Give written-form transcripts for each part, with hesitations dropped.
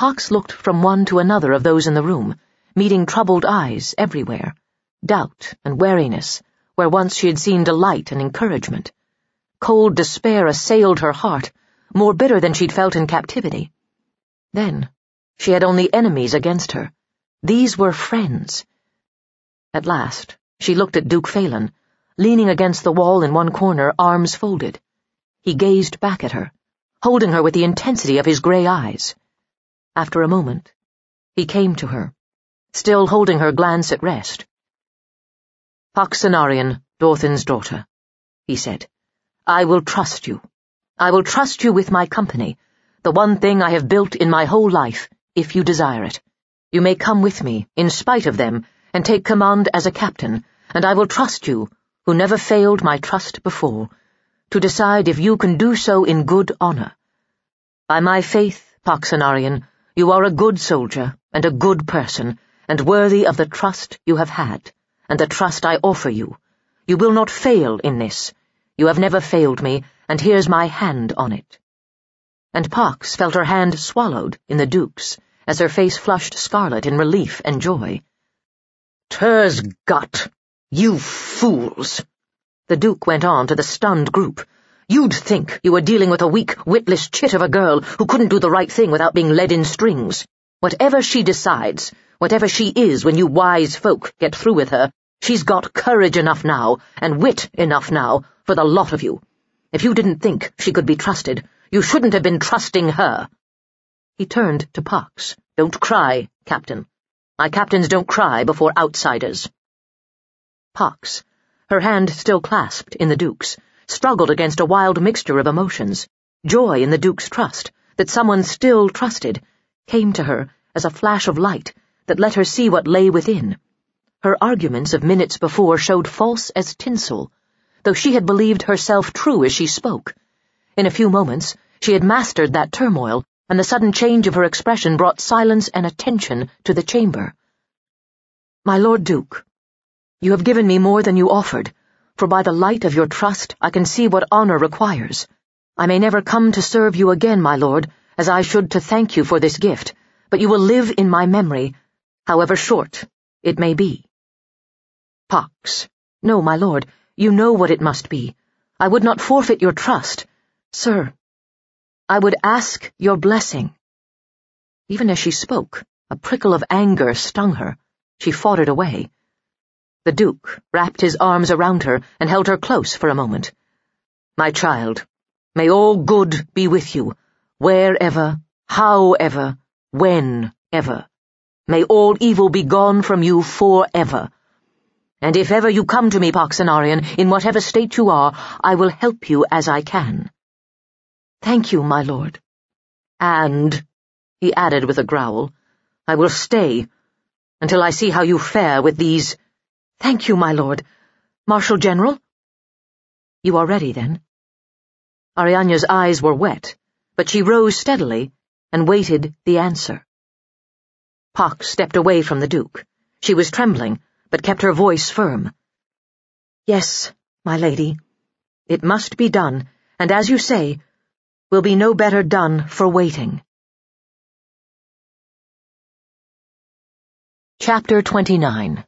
Pox looked from one to another of those in the room, meeting troubled eyes everywhere, doubt and wariness, where once she had seen delight and encouragement. Cold despair assailed her heart, more bitter than she'd felt in captivity. Then, she had only enemies against her. These were friends. At last, she looked at Duke Phelan, leaning against the wall in one corner, arms folded. He gazed back at her, holding her with the intensity of his grey eyes. After a moment, he came to her, still holding her glance at rest. "Pox Cenarion, Dorthin's daughter," he said, "I will trust you. I will trust you with my company, the one thing I have built in my whole life, if you desire it. You may come with me, in spite of them, and take command as a captain, and I will trust you, who never failed my trust before, to decide if you can do so in good honor. By my faith, Pox Cenarion, you are a good soldier and a good person, and worthy of the trust you have had, and the trust I offer you. You will not fail in this. You have never failed me, and here's my hand on it." And Pox felt her hand swallowed in the Duke's, as her face flushed scarlet in relief and joy. "'Ter's gut, you fools," the Duke went on to the stunned group. "You'd think you were dealing with a weak, witless chit of a girl who couldn't do the right thing without being led in strings. Whatever she decides, whatever she is when you wise folk get through with her, she's got courage enough now, and wit enough now, for the lot of you. If you didn't think she could be trusted, you shouldn't have been trusting her." He turned to Pox. "Don't cry, Captain. My captains don't cry before outsiders." Pox, her hand still clasped in the Duke's, struggled against a wild mixture of emotions. Joy in the Duke's trust, that someone still trusted, came to her as a flash of light that let her see what lay within. Her arguments of minutes before showed false as tinsel, though she had believed herself true as she spoke. In a few moments, she had mastered that turmoil, and the sudden change of her expression brought silence and attention to the chamber. "My Lord Duke, you have given me more than you offered, for by the light of your trust I can see what honor requires. I may never come to serve you again, my lord, as I should to thank you for this gift, but you will live in my memory, however short it may be." Pox, "No, my lord, you know what it must be. I would not forfeit your trust. Sir, I would ask your blessing." Even as she spoke, a prickle of anger stung her. She fought it away. The Duke wrapped his arms around her and held her close for a moment. "My child, may all good be with you, wherever, however, whenever. May all evil be gone from you forever. And if ever you come to me, Pox Cenarion, in whatever state you are, I will help you as I can." "Thank you, my lord." "And," he added with a growl, "I will stay until I see how you fare with these—" "Thank you, my lord. Marshal General?" "You are ready, then?" Arianna's eyes were wet, but she rose steadily and waited the answer. Pox stepped away from the Duke. She was trembling, but kept her voice firm. "Yes, my lady. It must be done, and as you say, will be no better done for waiting." Chapter 29.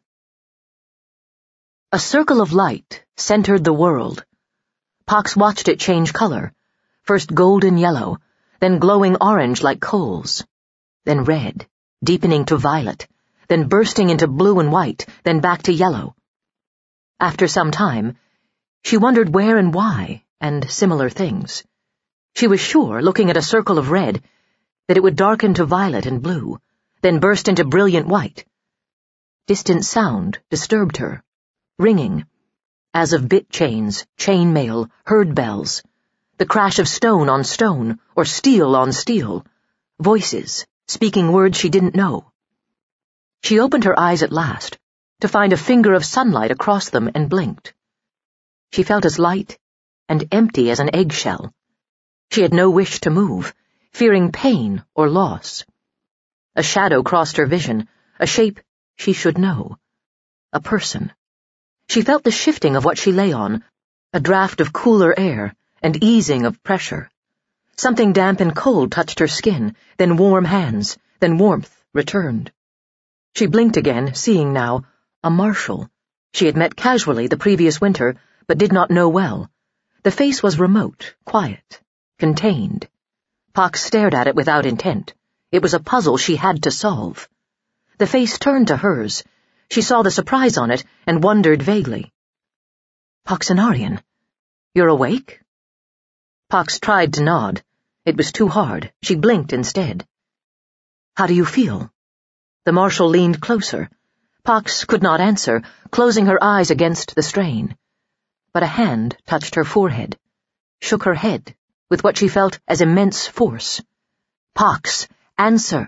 A circle of light centered the world. Pox watched it change color, first golden yellow, then glowing orange like coals, then red, deepening to violet, then bursting into blue and white, then back to yellow. After some time, she wondered where and why, and similar things. She was sure, looking at a circle of red, that it would darken to violet and blue, then burst into brilliant white. Distant sound disturbed her, ringing, as of bit chains, chain mail, herd bells, the crash of stone on stone, or steel on steel, voices, speaking words she didn't know. She opened her eyes at last, to find a finger of sunlight across them, and blinked. She felt as light and empty as an eggshell. She had no wish to move, fearing pain or loss. A shadow crossed her vision, a shape she should know, a person. She felt the shifting of what she lay on, a draft of cooler air, and easing of pressure. Something damp and cold touched her skin, then warm hands, Then warmth returned. She blinked again, seeing now a marshal. She had met casually the previous winter, but did not know well. The face was remote, quiet, contained. Pox stared at it without intent. It was a puzzle she had to solve. The face turned to hers. She saw the surprise on it and wondered vaguely. "Poxenarian, you're awake?" Pox tried to nod. It was too hard. She blinked instead. "How do you feel?" The marshal leaned closer. Pox could not answer, closing her eyes against the strain. But a hand touched her forehead, shook her head with what she felt as immense force. "Pox, answer!"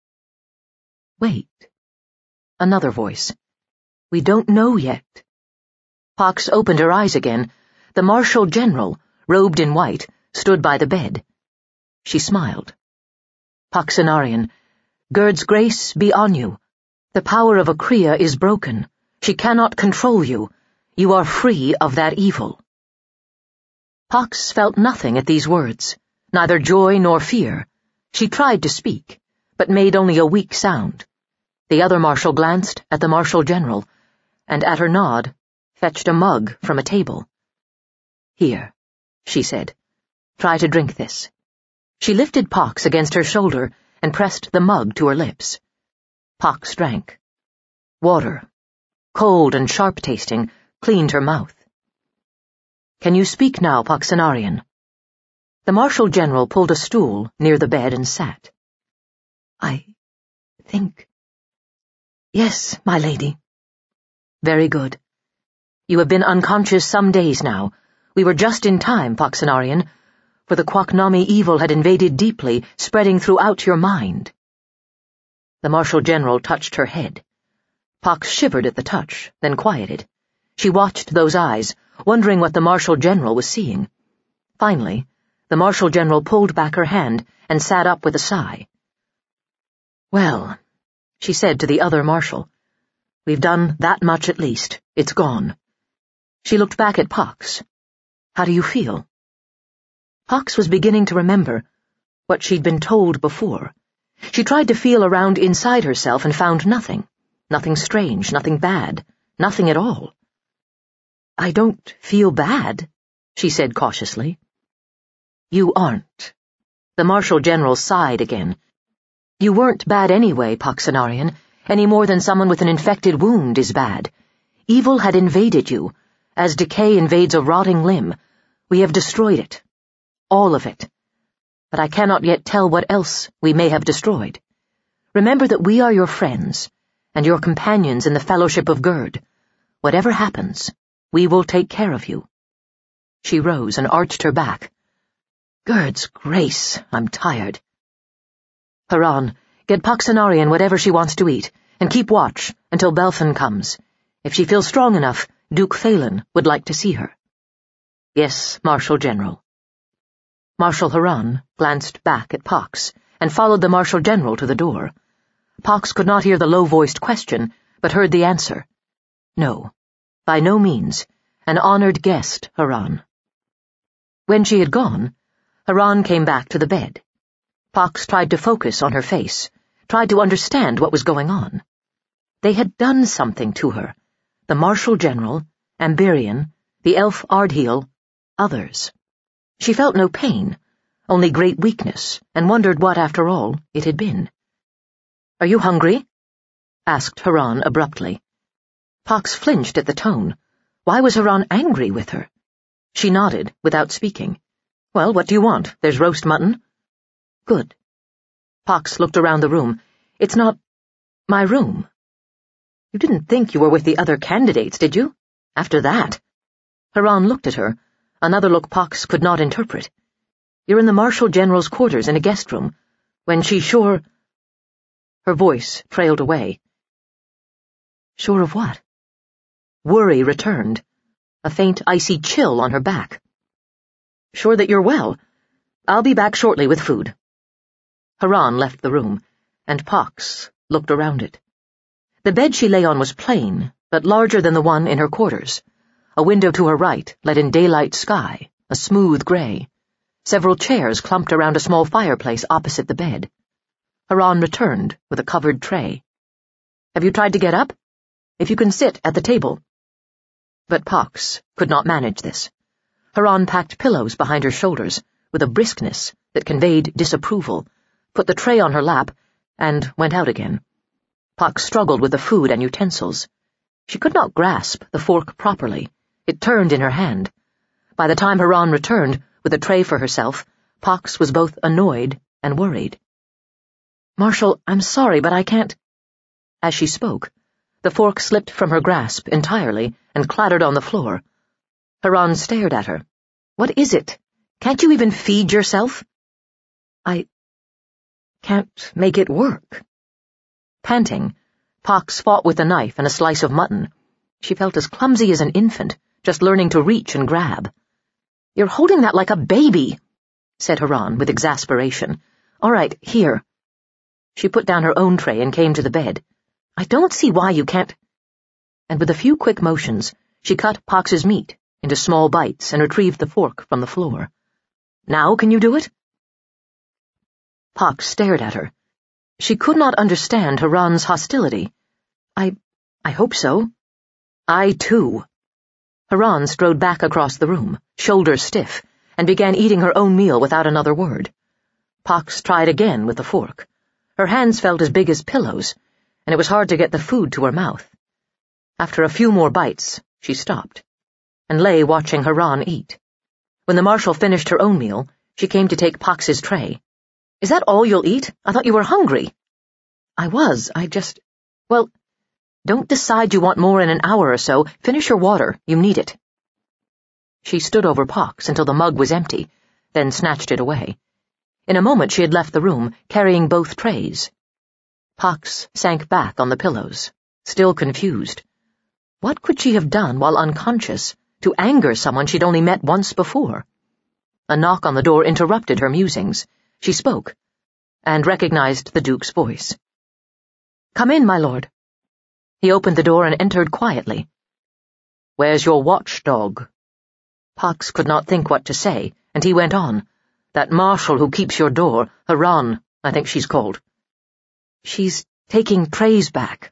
"Wait." Another voice. "We don't know yet." Pox opened her eyes again. The Marshal General, robed in white, stood by the bed. She smiled. "Poxenarian, Gerd's grace be on you. The power of Akria is broken. She cannot control you. You are free of that evil." Pox felt nothing at these words, neither joy nor fear. She tried to speak, but made only a weak sound. The other marshal glanced at the Marshal General, and at her nod, fetched a mug from a table. "Here," she said. "Try to drink this." She lifted Pox against her shoulder and pressed the mug to her lips. Pox drank. Water, cold and sharp-tasting, cleaned her mouth. "Can you speak now, Poxenarian?" The Marshal General pulled a stool near the bed and sat. "I think... Yes, my lady." "Very good. You have been unconscious some days now. We were just in time, Poxenarian, for the Quaknami evil had invaded deeply, spreading throughout your mind." The Marshal General touched her head. Pox shivered at the touch, then quieted. She watched those eyes, wondering what the Marshal General was seeing. Finally, the Marshal General pulled back her hand and sat up with a sigh. "Well," she said to the other marshal, "we've done that much at least. It's gone." She looked back at Pox. "How do you feel?" Pox was beginning to remember what she'd been told before. She tried to feel around inside herself and found nothing. Nothing strange, nothing bad, nothing at all. "I don't feel bad," she said cautiously. "You aren't." The Marshal General sighed again. "You weren't bad anyway, Poxenarian, any more than someone with an infected wound is bad. Evil had invaded you. As decay invades a rotting limb, we have destroyed it. All of it. But I cannot yet tell what else we may have destroyed. Remember that we are your friends, and your companions in the Fellowship of Gerd. Whatever happens, we will take care of you." She rose and arched her back. "Gerd's grace, I'm tired." "Haran, get Poxenarian whatever she wants to eat, and keep watch until Belfen comes. If she feels strong enough, Duke Thalen would like to see her." "Yes, Marshal General." Marshal Haran glanced back at Pox and followed the Marshal General to the door. Pox could not hear the low-voiced question, but heard the answer. "No, by no means. An honored guest, Haran." When she had gone, Haran came back to the bed. Pox tried to focus on her face, tried to understand what was going on. They had done something to her. The Marshal General, Amberian, the elf Ardheal, others. She felt no pain, only great weakness, and wondered what, after all, it had been. "Are you hungry?" asked Haran abruptly. Pox flinched at the tone. Why was Haran angry with her? She nodded, without speaking. "Well, what do you want? There's roast mutton." "Good." Pox looked around the room. "It's not my room." "You didn't think you were with the other candidates, did you? After that?" Haran looked at her, another look Pox could not interpret. "You're in the Marshal General's quarters in a guest room, when she's sure—" Her voice trailed away. "Sure of what?" Worry returned, a faint icy chill on her back. "Sure that you're well. I'll be back shortly with food." Haran left the room, and Pox looked around it. The bed she lay on was plain, but larger than the one in her quarters. A window to her right let in daylight sky, a smooth gray. Several chairs clumped around a small fireplace opposite the bed. Haran returned with a covered tray. "Have you tried to get up? If you can sit at the table." But Pox could not manage this. Haran packed pillows behind her shoulders with a briskness that conveyed disapproval, put the tray on her lap, and went out again. Pox struggled with the food and utensils. She could not grasp the fork properly. It turned in her hand. By the time Haran returned with a tray for herself, Pox was both annoyed and worried. "Marshal, I'm sorry, but I can't—" As she spoke, the fork slipped from her grasp entirely and clattered on the floor. Haran stared at her. "What is it? Can't you even feed yourself?" "I can't make it work." Panting, Pox fought with the knife and a slice of mutton. She felt as clumsy as an infant, just learning to reach and grab. "You're holding that like a baby," said Haran with exasperation. "All right, here." She put down her own tray and came to the bed. "I don't see why you can't—" And with a few quick motions, she cut Pox's meat into small bites and retrieved the fork from the floor. "Now can you do it?" Pox stared at her. She could not understand Haran's hostility. I hope so." "I, too." Haran strode back across the room, shoulders stiff, and began eating her own meal without another word. Pox tried again with the fork. Her hands felt as big as pillows, and it was hard to get the food to her mouth. After a few more bites, she stopped, and lay watching Haran eat. When the marshal finished her own meal, she came to take Pox's tray. "Is that all you'll eat? I thought you were hungry." "I was. Well, don't decide you want more in an hour or so. Finish your water. You need it." She stood over Pox until the mug was empty, then snatched it away. In a moment she had left the room, carrying both trays. Pox sank back on the pillows, still confused. What could she have done while unconscious to anger someone she'd only met once before? A knock on the door interrupted her musings. She spoke, and recognized the Duke's voice. "Come in, my lord." He opened the door and entered quietly. "Where's your watchdog?" Pox could not think what to say, and he went on. "That marshal who keeps your door, Haran, I think she's called." "She's taking trays back."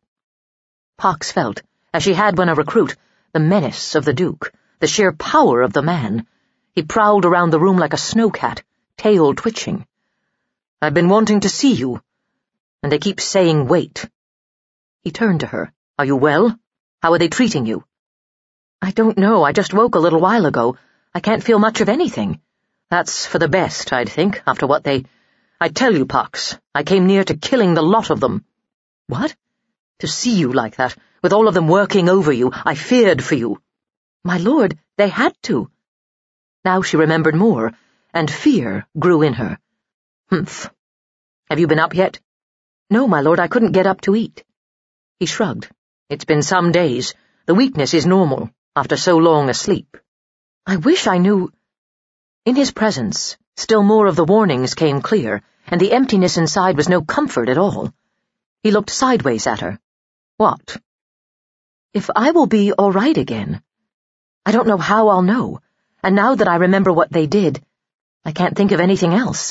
Pox felt, as she had when a recruit, the menace of the Duke, the sheer power of the man. He prowled around the room like a snowcat, tail twitching. "I've been wanting to see you, and they keep saying wait." He turned to her. "Are you well? How are they treating you?" "I don't know. I just woke a little while ago. I can't feel much of anything." "That's for the best, I'd think, after what they— I tell you, Pox, I came near to killing the lot of them." "What?" "To see you like that, with all of them working over you, I feared for you." "My lord, they had to." Now she remembered more, and fear grew in her. "Humph. Have you been up yet?" "No, my lord, I couldn't get up to eat." He shrugged. "It's been some days. The weakness is normal, after so long a sleep." "I wish I knew—" In his presence, still more of the warnings came clear, and the emptiness inside was no comfort at all. He looked sideways at her. "What?" "If I will be all right again. I don't know how I'll know, and now that I remember what they did, I can't think of anything else."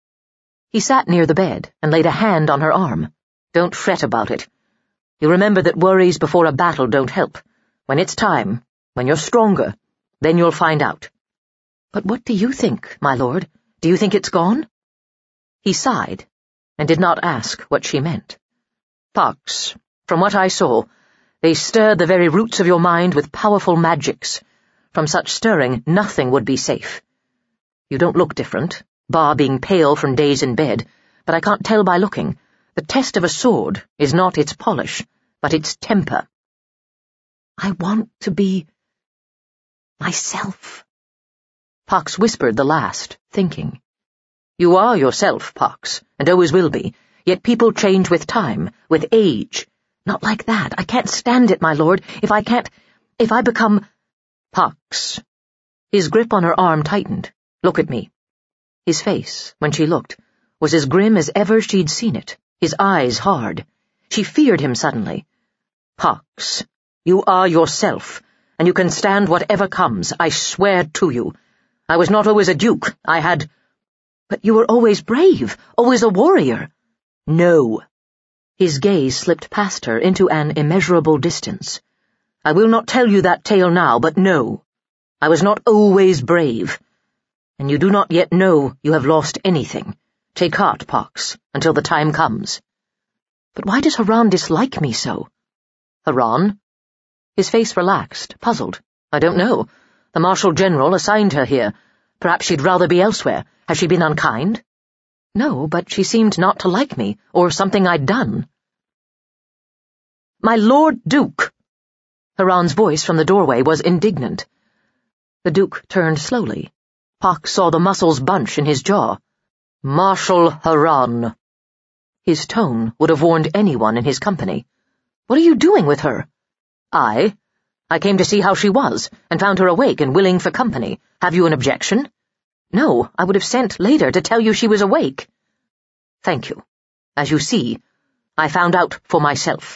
He sat near the bed and laid a hand on her arm. "Don't fret about it. You remember that worries before a battle don't help. When it's time, when you're stronger, then you'll find out." "But what do you think, my lord? Do you think it's gone?" He sighed, and did not ask what she meant. "Pox, from what I saw, they stirred the very roots of your mind with powerful magics. From such stirring, nothing would be safe. You don't look different, bar being pale from days in bed, but I can't tell by looking. The test of a sword is not its polish, but its temper." "I want to be myself." Pox whispered the last, thinking. "You are yourself, Pox, and always will be, yet people change with time, with age." "Not like that. I can't stand it, my lord. If I become—" "Pox." His grip on her arm tightened. "Look at me." His face, when she looked, was as grim as ever she'd seen it, his eyes hard. She feared him suddenly. "Pox, you are yourself, and you can stand whatever comes, I swear to you. I was not always a duke, I had—" "But you were always brave, always a warrior." No. His gaze slipped past her into an immeasurable distance. I will not tell you that tale now, but no. I was not always brave. And you do not yet know you have lost anything. Take heart, Pox, until the time comes. But why does Haran dislike me so? Haran? His face relaxed, puzzled. I don't know. The Marshal General assigned her here. Perhaps she'd rather be elsewhere. Has she been unkind? No, but she seemed not to like me, or something I'd done. My Lord Duke! Haran's voice from the doorway was indignant. The Duke turned slowly. Pox saw the muscles bunch in his jaw. Marshal Haran. His tone would have warned anyone in his company. What are you doing with her? I came to see how she was, and found her awake and willing for company. Have you an objection? No, I would have sent later to tell you she was awake. Thank you. As you see, I found out for myself.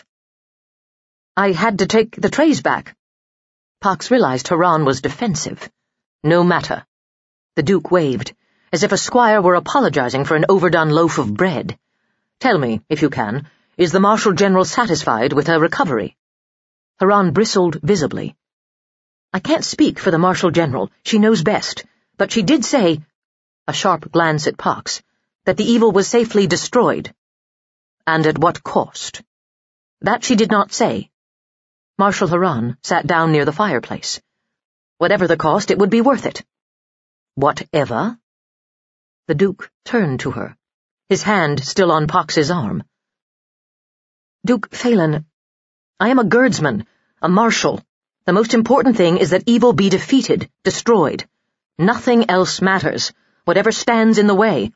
I had to take the trays back. Pox realized Haran was defensive. No matter. The Duke waved, as if a squire were apologizing for an overdone loaf of bread. Tell me, if you can, is the Marshal General satisfied with her recovery? Haran bristled visibly. I can't speak for the Marshal General. She knows best. But she did say, a sharp glance at Pox, that the evil was safely destroyed. And at what cost? That she did not say. Marshal Haran sat down near the fireplace. Whatever the cost, it would be worth it. Whatever? The Duke turned to her, his hand still on Pox's arm. Duke Phelan, I am a guardsman, a marshal. The most important thing is that evil be defeated, destroyed. Nothing else matters, whatever stands in the way.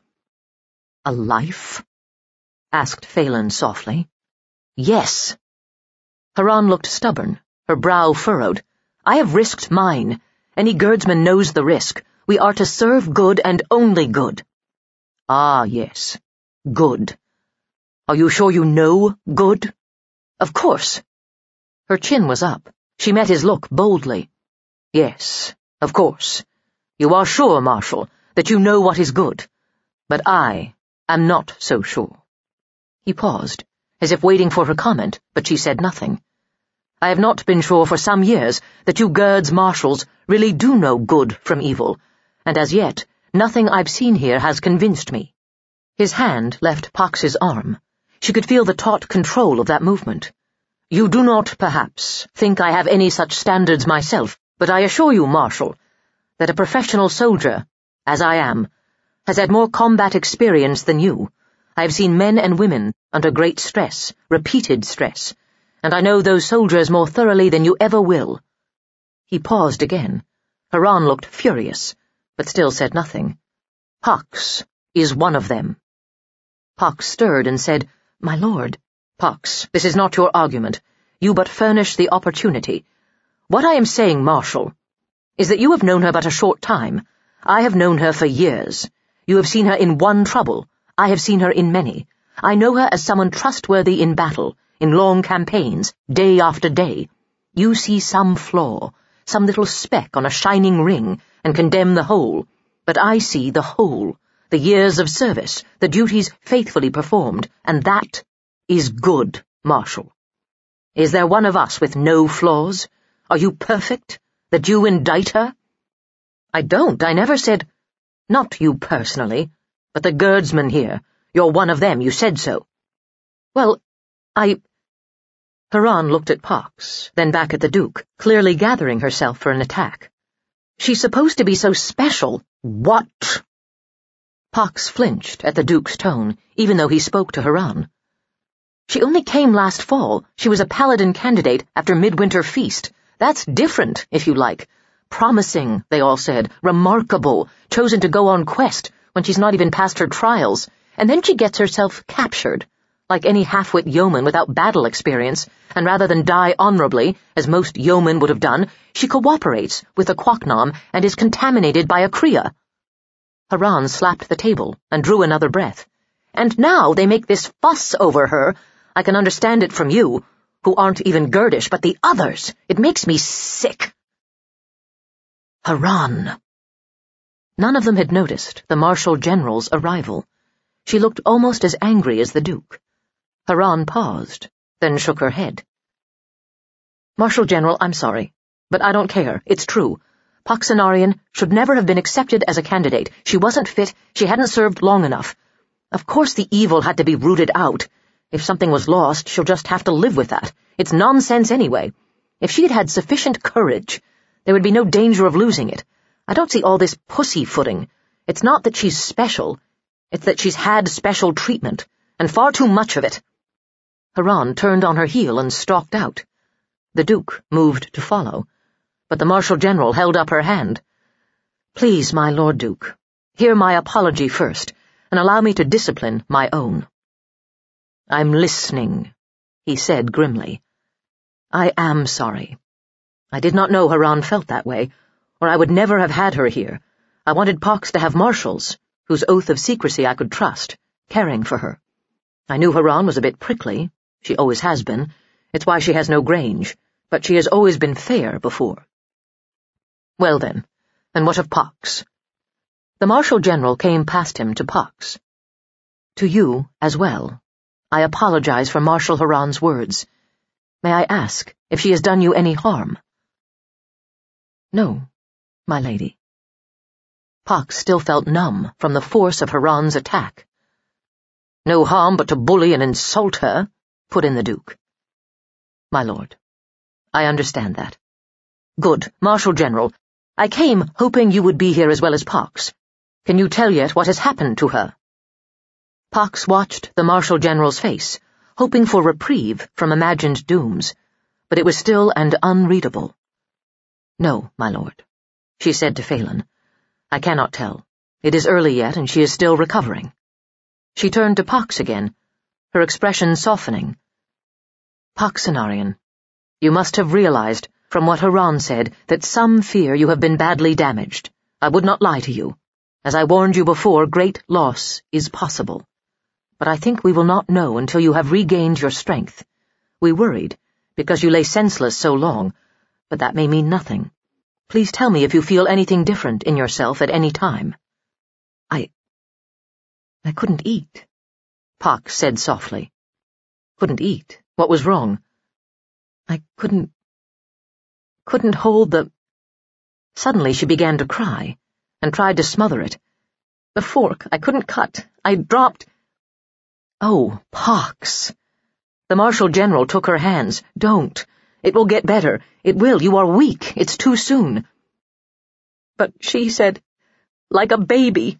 A life? Asked Phelan softly. Yes. Haran looked stubborn, her brow furrowed. I have risked mine. Any guardsman knows the risk. We are to serve good and only good. Ah, yes. Good. Are you sure you know good? Of course. Her chin was up. She met his look boldly. Yes, of course. You are sure, Marshal, that you know what is good. But I am not so sure. He paused, as if waiting for her comment, but she said nothing. I have not been sure for some years that you Guards Marshals really do know good from evil, and as yet, nothing I've seen here has convinced me. His hand left Pox's arm. She could feel the taut control of that movement. You do not, perhaps, think I have any such standards myself, but I assure you, Marshal, that a professional soldier, as I am, has had more combat experience than you. I have seen men and women under great stress, repeated stress, and I know those soldiers more thoroughly than you ever will. He paused again. Haran looked furious, but still said nothing. Pox is one of them. Pox stirred and said, My lord. Pox, this is not your argument. You but furnish the opportunity. What I am saying, Marshal, is that you have known her but a short time. I have known her for years. You have seen her in one trouble. I have seen her in many. I know her as someone trustworthy in battle, in long campaigns, day after day. You see some flaw, some little speck on a shining ring, and condemn the whole. But I see the whole, the years of service, the duties faithfully performed, and that is good, Marshal. Is there one of us with no flaws? Are you perfect, that you indict her? I don't. I never said— Not you personally, but the guardsmen here. You're one of them. You said so. Well, Haran looked at Pox, then back at the Duke, clearly gathering herself for an attack. She's supposed to be so special. What? Pox flinched at the Duke's tone, even though he spoke to Haran. She only came last fall. She was a paladin candidate after Midwinter Feast. That's different, if you like. Promising, they all said. Remarkable. Chosen to go on quest when she's not even past her trials. And then she gets herself captured, like any half-wit yeoman without battle experience, and rather than die honorably, as most yeomen would have done, she cooperates with the Quacknom and is contaminated by a Kriya. Haran slapped the table and drew another breath. And now they make this fuss over her. I can understand it from you, who aren't even Girdish, but the others. It makes me sick. Haran. None of them had noticed the Marshal General's arrival. She looked almost as angry as the Duke. Haran paused, then shook her head. "Marshal General, I'm sorry, but I don't care. It's true. Poxenarian should never have been accepted as a candidate. She wasn't fit, she hadn't served long enough. Of course the evil had to be rooted out. If something was lost, she'll just have to live with that. It's nonsense anyway. If she had had sufficient courage, there would be no danger of losing it. I don't see all this pussyfooting. It's not that she's special. It's that she's had special treatment, and far too much of it." Haran turned on her heel and stalked out. The Duke moved to follow, but the Marshal General held up her hand. "Please, my Lord Duke, hear my apology first, and allow me to discipline my own." "I'm listening," he said grimly. "I am sorry. I did not know Haran felt that way, or I would never have had her here. I wanted Pox to have marshals, whose oath of secrecy I could trust, caring for her. I knew Haran was a bit prickly. She always has been. It's why she has no Grange, but she has always been fair before." "Well then, and what of Pox?" The Marshal General came past him to Pox. "To you as well. I apologize for Marshal Haran's words. May I ask if she has done you any harm?" "No, my lady." Pox still felt numb from the force of Haran's attack. "No harm but to bully and insult her," put in the Duke. "My lord, I understand that." "Good, Marshal General. I came hoping you would be here as well as Pox. Can you tell yet what has happened to her?" Pox watched the Marshal General's face, hoping for reprieve from imagined dooms, but it was still and unreadable. "No, my lord," she said to Phelan. "I cannot tell. It is early yet, and she is still recovering." She turned to Pox again, her expression softening. "Poxenarian, you must have realized, from what Haran said, that some fear you have been badly damaged. I would not lie to you. As I warned you before, great loss is possible. But I think we will not know until you have regained your strength. We worried, because you lay senseless so long, but that may mean nothing. Please tell me if you feel anything different in yourself at any time." I couldn't eat," Pox said softly. "Couldn't eat? What was wrong?" "I couldn't hold the—" Suddenly she began to cry, and tried to smother it. "The fork, I couldn't cut. I dropped—" "Oh, Pox!" The Marshal General took her hands. "Don't. It will get better. It will. You are weak. It's too soon." "But she said, like a baby."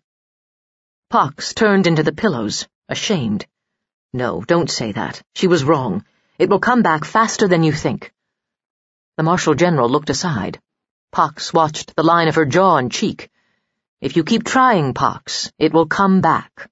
Pox turned into the pillows, ashamed. "No, don't say that. She was wrong. It will come back faster than you think." The Marshal General looked aside. Pox watched the line of her jaw and cheek. "If you keep trying, Pox, it will come back."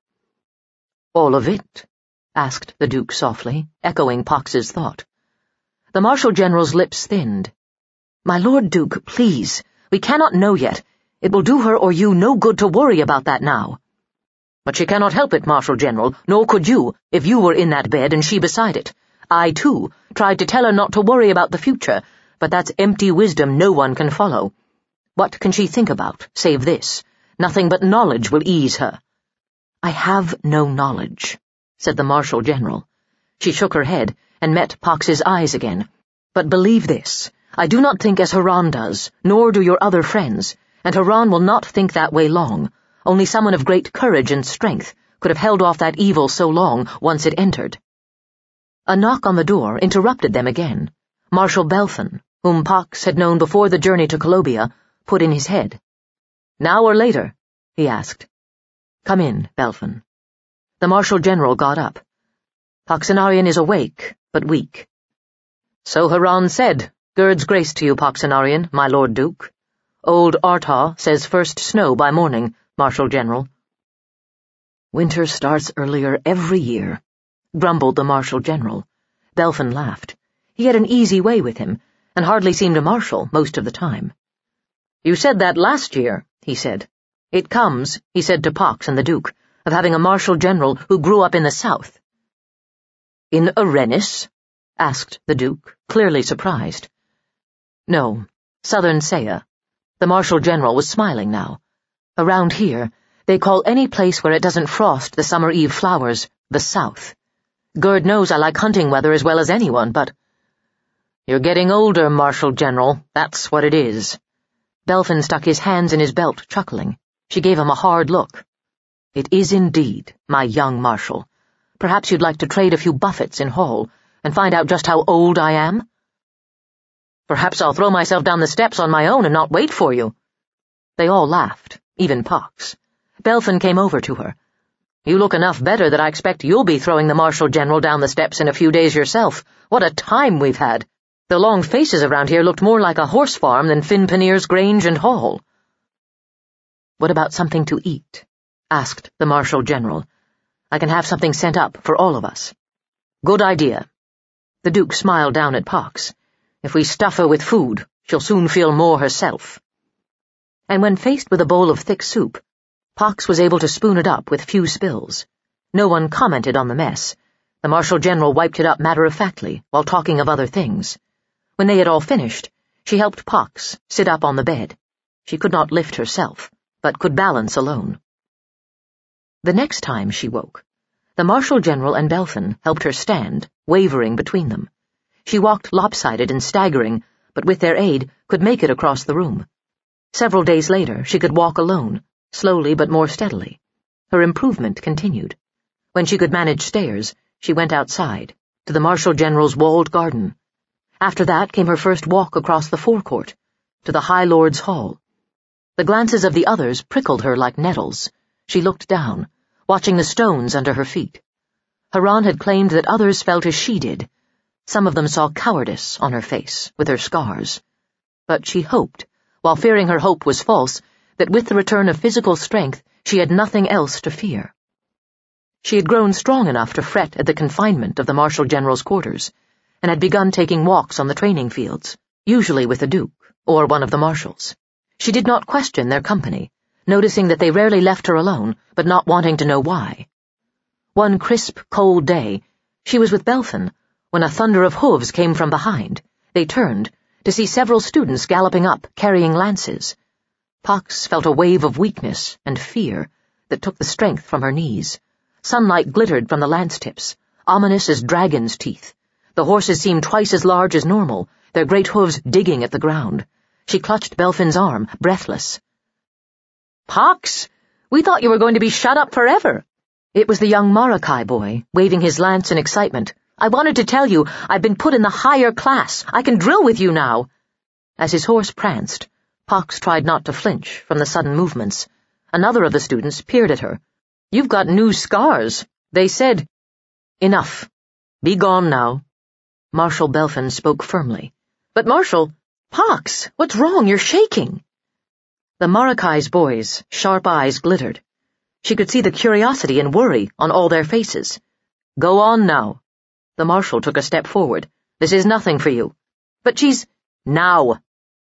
"All of it?" asked the Duke softly, echoing Pox's thought. The Marshal General's lips thinned. "My Lord Duke, please, we cannot know yet. It will do her or you no good to worry about that now." "But she cannot help it, Marshal General, nor could you, if you were in that bed and she beside it. I, too, tried to tell her not to worry about the future, but that's empty wisdom no one can follow. What can she think about, save this? Nothing but knowledge will ease her." "I have no knowledge," said the Marshal General. She shook her head and met Pox's eyes again. "But believe this, I do not think as Haran does, nor do your other friends, and Haran will not think that way long. Only someone of great courage and strength could have held off that evil so long once it entered." A knock on the door interrupted them again. Marshal Belfen, whom Pox had known before the journey to Colobia, put in his head. "Now or later?" he asked. "Come in, Belfen." The Marshal General got up. "Poxenarian is awake, but weak." "So Haran said. Gird's grace to you, Poxenarian, my Lord Duke. Old Artaw says first snow by morning, Marshal General." "Winter starts earlier every year," grumbled the Marshal General. Belfen laughed. He had an easy way with him, and hardly seemed a marshal most of the time. "You said that last year," he said. "It comes," he said to Pox and the Duke, "of having a Marshal General who grew up in the south." "In Arenis?" asked the Duke, clearly surprised. "No, southern Saya." The Marshal General was smiling now. "Around here, They call any place where it doesn't frost the summer eve flowers the South. Gerd knows I like hunting weather as well as anyone, but— You're getting older, Marshal General, that's what it is. Belfen stuck his hands in his belt, chuckling. She gave him a hard look. It is indeed, my young Marshal. Perhaps you'd like to trade a few buffets in Hall and find out just how old I am? Perhaps I'll throw myself down the steps on my own and not wait for you. They all laughed, even Pox. Belfen came over to her. You look enough better that I expect you'll be throwing the Marshal General down the steps in a few days yourself. What a time we've had! The long faces around here looked more like a horse farm than Finn Panier's Grange and Hall. What about something to eat? Asked the Marshal General. I can have something sent up for all of us. Good idea. The Duke smiled down at Pox. If we stuff her with food, she'll soon feel more herself. And when faced with a bowl of thick soup, Pox was able to spoon it up with few spills. No one commented on the mess. The Marshal General wiped it up matter-of-factly while talking of other things. When they had all finished, she helped Pox sit up on the bed. She could not lift herself, but could balance alone. The next time she woke, the Marshal General and Belfen helped her stand, wavering between them. She walked lopsided and staggering, but with their aid could make it across the room. Several days later, she could walk alone, slowly but more steadily. Her improvement continued. When she could manage stairs, she went outside, to the Marshal General's walled garden. After that came her first walk across the forecourt, to the High Lord's Hall. The glances of the others prickled her like nettles. She looked down, watching the stones under her feet. Haran had claimed that others felt as she did. Some of them saw cowardice on her face, with her scars. But she hoped, while fearing her hope was false, that with the return of physical strength she had nothing else to fear. She had grown strong enough to fret at the confinement of the Marshal General's quarters, and had begun taking walks on the training fields, usually with the Duke, or one of the marshals. She did not question their company, noticing that they rarely left her alone, but not wanting to know why. One crisp, cold day, she was with Belfen, when a thunder of hooves came from behind. They turned, to see several students galloping up, carrying lances. Pox felt a wave of weakness and fear that took the strength from her knees. Sunlight glittered from the lance tips, ominous as dragon's teeth. The horses seemed twice as large as normal, their great hooves digging at the ground. She clutched Belfen's arm, breathless. Pox! We thought you were going to be shut up forever. It was the young Marakai boy, waving his lance in excitement. I wanted to tell you, I've been put in the higher class. I can drill with you now. As his horse pranced, Pox tried not to flinch from the sudden movements. Another of the students peered at her. You've got new scars. They said— Enough. Be gone now. Marshal Belfen spoke firmly. But Marshal— Pox, what's wrong? You're shaking. The Marakai's boys' sharp eyes glittered. She could see the curiosity and worry on all their faces. Go on now. The Marshal took a step forward. This is nothing for you. But she's— Now.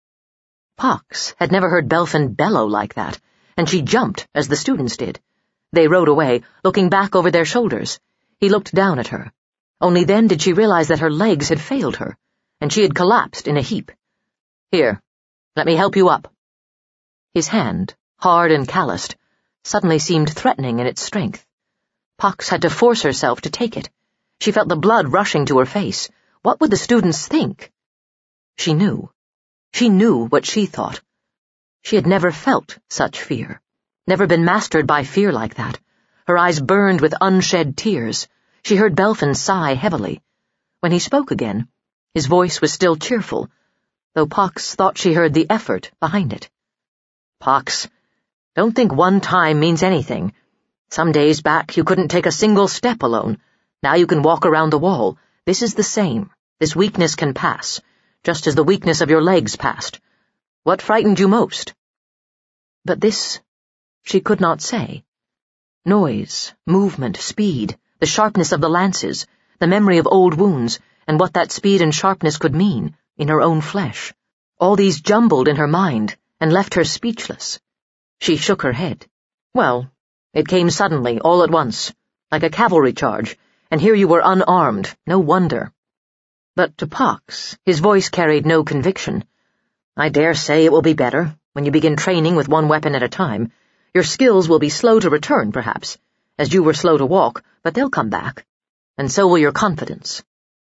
Pox had never heard Belfen bellow like that, and she jumped as the students did. They rode away, looking back over their shoulders. He looked down at her. Only then did she realize that her legs had failed her, and she had collapsed in a heap. Here, let me help you up. His hand, hard and calloused, suddenly seemed threatening in its strength. Pox had to force herself to take it. She felt the blood rushing to her face. What would the students think? She knew. She knew what she thought. She had never felt such fear, never been mastered by fear like that. Her eyes burned with unshed tears. She heard Belfen sigh heavily. When he spoke again, his voice was still cheerful, though Pox thought she heard the effort behind it. Pox, don't think one time means anything. Some days back you couldn't take a single step alone. Now you can walk around the wall. This is the same. This weakness can pass, just as the weakness of your legs passed. What frightened you most? But this she could not say. Noise, movement, speed, the sharpness of the lances, the memory of old wounds, and what that speed and sharpness could mean in her own flesh. All these jumbled in her mind and left her speechless. She shook her head. Well, it came suddenly, all at once, like a cavalry charge, and here you were unarmed, no wonder. But to Pox, his voice carried no conviction. I dare say it will be better, when you begin training with one weapon at a time. Your skills will be slow to return, perhaps, as you were slow to walk, but they'll come back, and so will your confidence.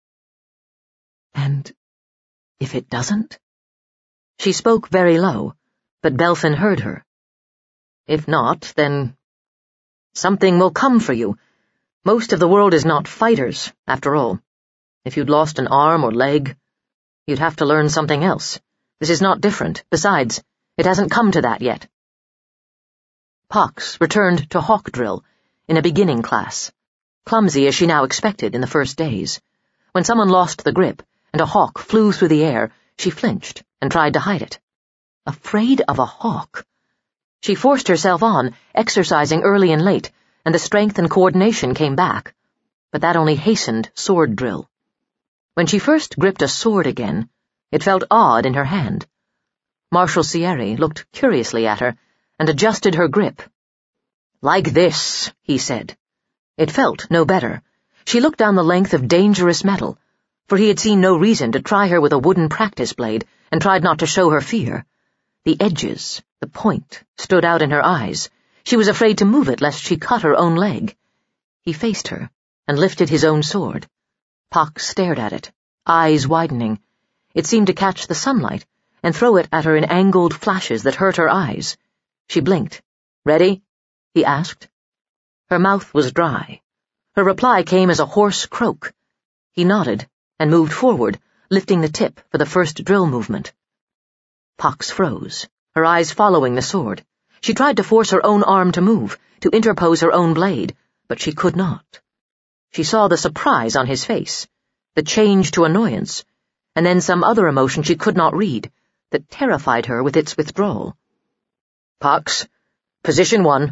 And if it doesn't? She spoke very low, but Belphin heard her. If not, then something will come for you. Most of the world is not fighters, after all. If you'd lost an arm or leg, you'd have to learn something else. This is not different. Besides, it hasn't come to that yet. Pox returned to hawk drill in a beginning class, clumsy as she now expected in the first days. When someone lost the grip and a hawk flew through the air, she flinched and tried to hide it. Afraid of a hawk. She forced herself on, exercising early and late, and the strength and coordination came back. But that only hastened sword drill. When she first gripped a sword again, it felt odd in her hand. Marshal Sierre looked curiously at her and adjusted her grip. "Like this," he said. It felt no better. She looked down the length of dangerous metal, for he had seen no reason to try her with a wooden practice blade, and tried not to show her fear. The edges, the point, stood out in her eyes. She was afraid to move it lest she cut her own leg. He faced her and lifted his own sword. Pox stared at it, eyes widening. It seemed to catch the sunlight and throw it at her in angled flashes that hurt her eyes. She blinked. "Ready?" he asked. Her mouth was dry. Her reply came as a hoarse croak. He nodded and moved forward, lifting the tip for the first drill movement. Pox froze, her eyes following the sword. She tried to force her own arm to move, to interpose her own blade, but she could not. She saw the surprise on his face, the change to annoyance, and then some other emotion she could not read, that terrified her with its withdrawal. "Pox, position 1.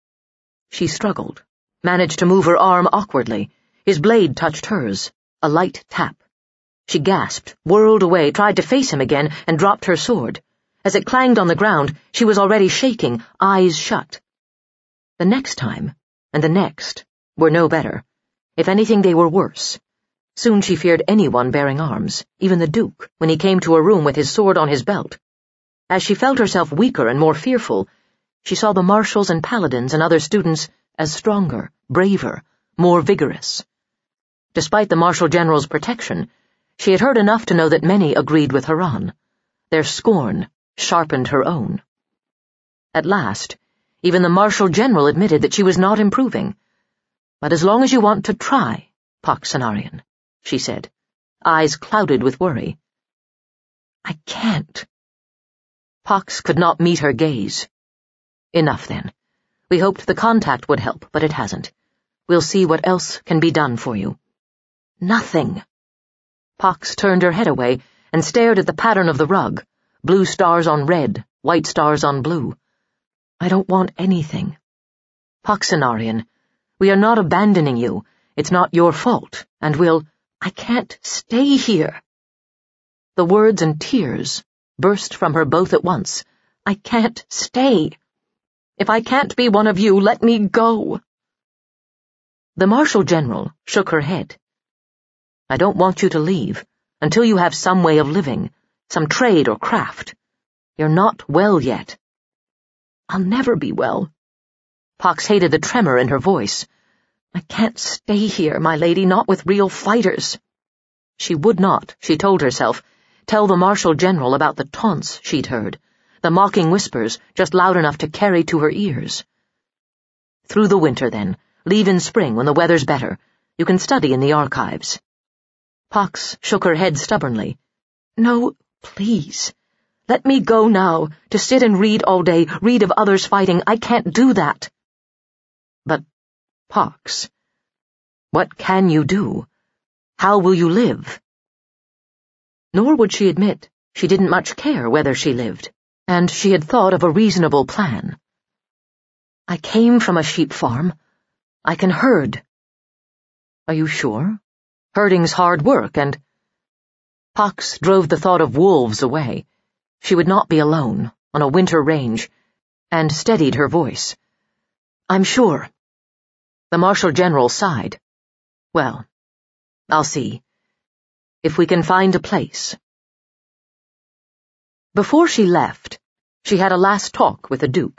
She struggled, managed to move her arm awkwardly. His blade touched hers, a light tap. She gasped, whirled away, tried to face him again, and dropped her sword. As it clanged on the ground, she was already shaking, eyes shut. The next time, and the next, were no better. If anything, they were worse. Soon she feared anyone bearing arms, even the Duke, when he came to her room with his sword on his belt. As she felt herself weaker and more fearful, she saw the marshals and paladins and other students as stronger, braver, more vigorous. Despite the Marshal General's protection, she had heard enough to know that many agreed with Haran. Their scorn sharpened her own. At last, even the Marshal General admitted that she was not improving. "But as long as you want to try, Pox Cenarion," she said, eyes clouded with worry. "I can't." Pox could not meet her gaze. "Enough, then. We hoped the contact would help, but it hasn't. We'll see what else can be done for you." "Nothing." Pox turned her head away and stared at the pattern of the rug, blue stars on red, white stars on blue. "I don't want anything. Pox Cenarion, we are not abandoning you. It's not your fault, and I can't stay here." The words and tears burst from her both at once. "I can't stay. If I can't be one of you, let me go." The Marshal General shook her head. "I don't want you to leave until you have some way of living, some trade or craft. You're not well yet." "I'll never be well." Pox hated the tremor in her voice. "I can't stay here, my lady, not with real fighters." She would not, she told herself, tell the Marshal General about the taunts she'd heard, the mocking whispers just loud enough to carry to her ears. "Through the winter, then. Leave in spring when the weather's better. You can study in the archives." Pox shook her head stubbornly. "No, please. Let me go now, to sit and read all day, read of others fighting. I can't do that." "But, Pox, what can you do? How will you live?" Nor would she admit she didn't much care whether she lived, and she had thought of a reasonable plan. "I came from a sheep farm. I can herd." "Are you sure? Herding's hard work, and—" Pox drove the thought of wolves away. She would not be alone, on a winter range, and steadied her voice. "I'm sure." The Marshal General sighed. "Well, I'll see. If we can find a place." Before she left, she had a last talk with the Duke.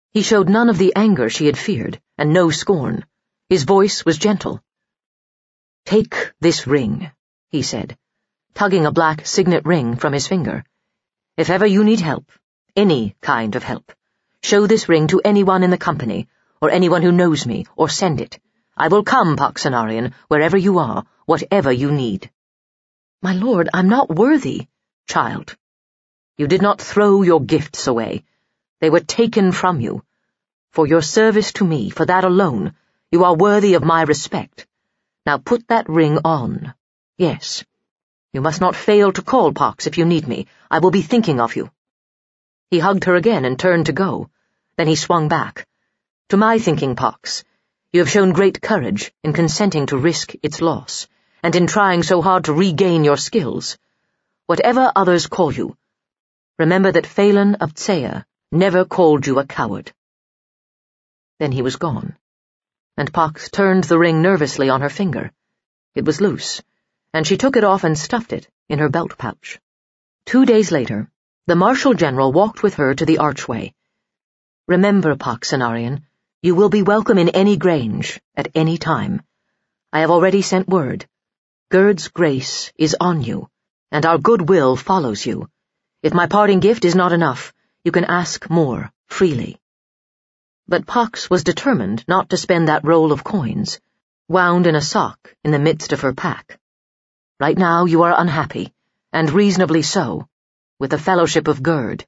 He showed none of the anger she had feared, and no scorn. His voice was gentle. "Take this ring," he said, tugging a black signet ring from his finger. "If ever you need help, any kind of help, show this ring to anyone in the company, or anyone who knows me, or send it. I will come, Pax Cenarion, wherever you are, whatever you need." "My lord, I'm not worthy." "Child, you did not throw your gifts away. They were taken from you. For your service to me, for that alone, you are worthy of my respect. Now put that ring on. Yes. You must not fail to call, Pax, if you need me. I will be thinking of you." He hugged her again and turned to go. Then he swung back. "To my thinking, Pax, you have shown great courage in consenting to risk its loss, and in trying so hard to regain your skills. Whatever others call you, remember that Phelan of Tsea never called you a coward." Then he was gone, and Pax turned the ring nervously on her finger. It was loose, and she took it off and stuffed it in her belt pouch. 2 days later, the Marshal General walked with her to the archway. "Remember, Pax Cenarion, you will be welcome in any grange, at any time. I have already sent word. Gerd's grace is on you, and our goodwill follows you. If my parting gift is not enough, you can ask more, freely." But Pax was determined not to spend that roll of coins, wound in a sock in the midst of her pack. "Right now you are unhappy, and reasonably so, with the fellowship of Gerd."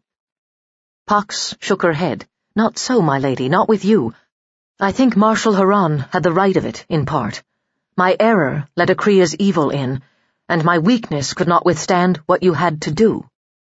Pax shook her head. "Not so, my lady, not with you. I think Marshal Haran had the right of it, in part. My error let Akria's evil in, and my weakness could not withstand what you had to do."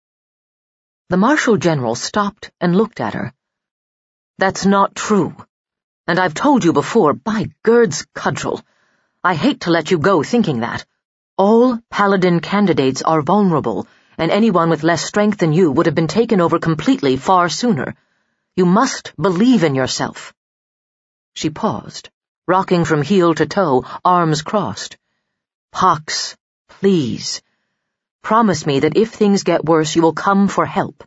The Marshal General stopped and looked at her. "That's not true. And I've told you before, by Gerd's cudgel, I hate to let you go thinking that. All paladin candidates are vulnerable, and anyone with less strength than you would have been taken over completely far sooner. You must believe in yourself." She paused, rocking from heel to toe, arms crossed. "Pax, please. Promise me that if things get worse, you will come for help."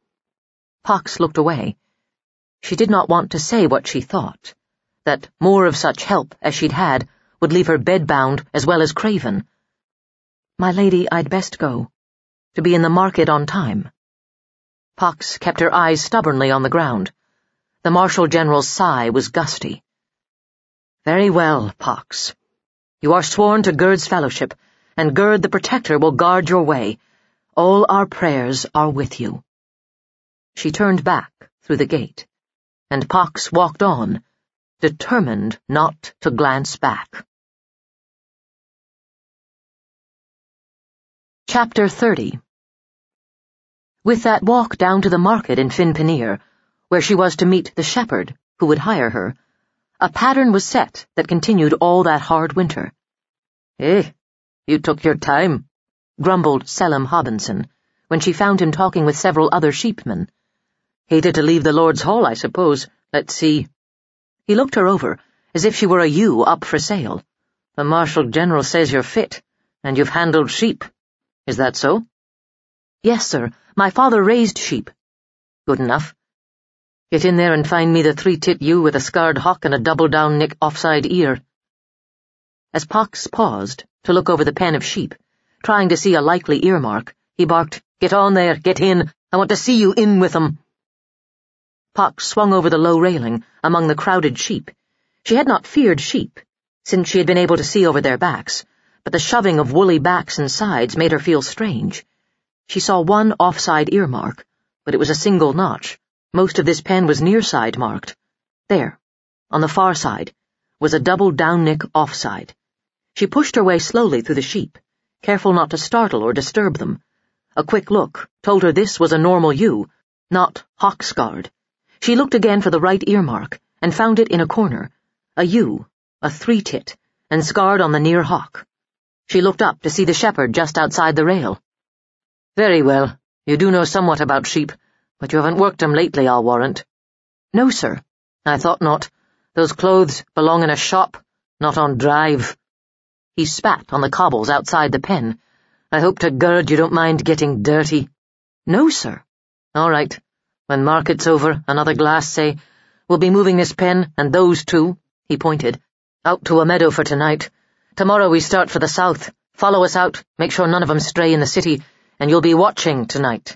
Pax looked away. She did not want to say what she thought, that more of such help as she'd had would leave her bedbound as well as craven. "My lady, I'd best go, to be in the market on time." Pax kept her eyes stubbornly on the ground. The Marshal General's sigh was gusty. "Very well, Pax. You are sworn to Gerd's fellowship, and Gerd the Protector will guard your way. All our prayers are with you." She turned back through the gate, and Pax walked on, determined not to glance back. Chapter 30. With that walk down to the market in Finpenir, where she was to meet the shepherd who would hire her, a pattern was set that continued all that hard winter. "Eh, you took your time," grumbled Selim Hobinson, when she found him talking with several other sheepmen. "Hated to leave the Lord's Hall, I suppose. Let's see." He looked her over, as if she were a ewe up for sale. "The Marshal General says you're fit, and you've handled sheep. Is that so?" "Yes, sir. My father raised sheep." "Good enough. Get in there and find me the 3-tit ewe with a scarred hock and a double-down nick offside ear." As Pax paused to look over the pen of sheep, trying to see a likely earmark, he barked, "Get on there, get in. I want to see you in with 'em." Pax swung over the low railing among the crowded sheep. She had not feared sheep, since she had been able to see over their backs, but the shoving of woolly backs and sides made her feel strange. She saw one offside earmark, but it was a single notch. Most of this pen was nearside marked. There, on the far side, was a double down-nick offside. She pushed her way slowly through the sheep, careful not to startle or disturb them. A quick look told her this was a normal ewe, not hock-scarred. She looked again for the right earmark, and found it in a corner, a ewe, a 3-tit, and scarred on the near hock. She looked up to see the shepherd just outside the rail. "Very well, you do know somewhat about sheep, but you haven't worked 'em lately, I'll warrant." "No, sir." "I thought not. Those clothes belong in a shop, not on drive." He spat on the cobbles outside the pen. "I hope to Gerd you don't mind getting dirty." "No, sir." "All right. When market's over, another glass, say, We'll be moving this pen, and those two," he pointed, "out to a meadow for tonight. Tomorrow we start for the south. Follow us out, make sure none of 'em stray in the city, and you'll be watching tonight."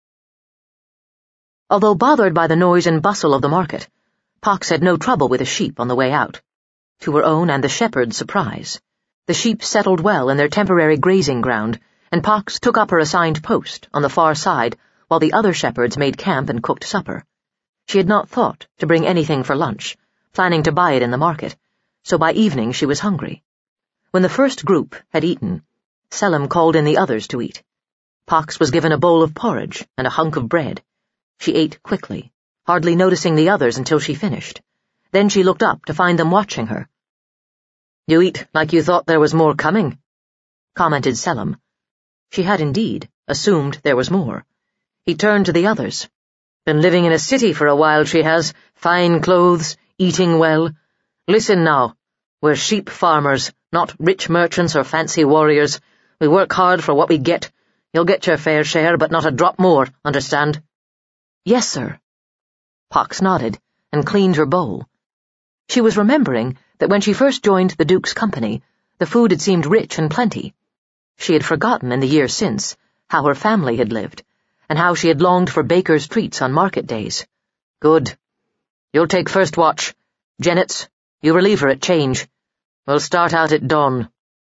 Although bothered by the noise and bustle of the market, Pox had no trouble with the sheep on the way out. To her own and the shepherd's surprise, the sheep settled well in their temporary grazing ground, and Pox took up her assigned post on the far side while the other shepherds made camp and cooked supper. She had not thought to bring anything for lunch, planning to buy it in the market, so by evening she was hungry. When the first group had eaten, Selim called in the others to eat. Pox was given a bowl of porridge and a hunk of bread. She ate quickly, hardly noticing the others until she finished. Then she looked up to find them watching her. "You eat like you thought there was more coming," commented Selim. She had indeed assumed there was more. He turned to the others. "Been living in a city for a while, she has. Fine clothes, eating well. Listen now, we're sheep farmers, not rich merchants or fancy warriors. We work hard for what we get. You'll get your fair share, but not a drop more, understand?" "Yes, sir." Pox nodded and cleaned her bowl. She was remembering that when she first joined the Duke's company, the food had seemed rich and plenty. She had forgotten in the years since how her family had lived, and how she had longed for baker's treats on market days. "Good. You'll take first watch. Jennets, you relieve her at change. We'll start out at dawn."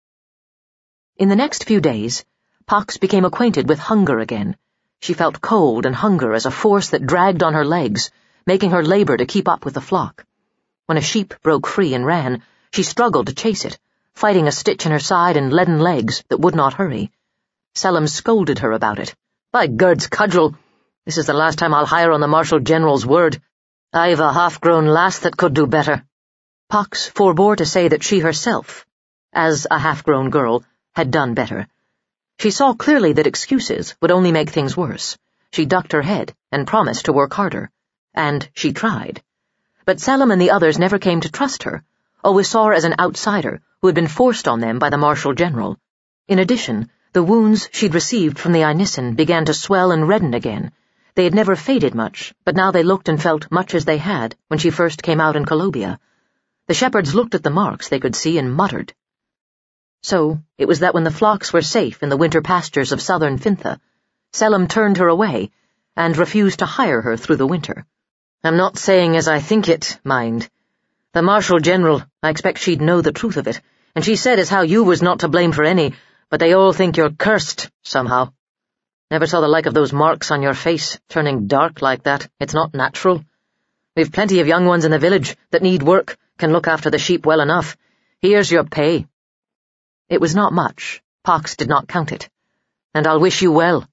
In the next few days, Pox became acquainted with hunger again. She felt cold and hunger as a force that dragged on her legs, making her labor to keep up with the flock. When a sheep broke free and ran, she struggled to chase it, fighting a stitch in her side and leaden legs that would not hurry. Selim scolded her about it. "By Gerd's cudgel, this is the last time I'll hire on the Marshal General's word. I've a half-grown lass that could do better." Pox forbore to say that she herself, as a half-grown girl, had done better. She saw clearly that excuses would only make things worse. She ducked her head and promised to work harder. And she tried. But Selim and the others never came to trust her, always saw her as an outsider who had been forced on them by the Marshal General. In addition, the wounds she'd received from the Inisan began to swell and redden again. They had never faded much, but now they looked and felt much as they had when she first came out in Columbia. The shepherds looked at the marks they could see and muttered. So it was that when the flocks were safe in the winter pastures of southern Fintha, Selim turned her away and refused to hire her through the winter. "I'm not saying as I think it, mind. The Marshal General, I expect she'd know the truth of it, and she said as how you was not to blame for any, but they all think you're cursed, somehow. Never saw the like of those marks on your face, turning dark like that. It's not natural. We've plenty of young ones in the village that need work, can look after the sheep well enough. Here's your pay." It was not much. Pox did not count it. "And I'll wish you well."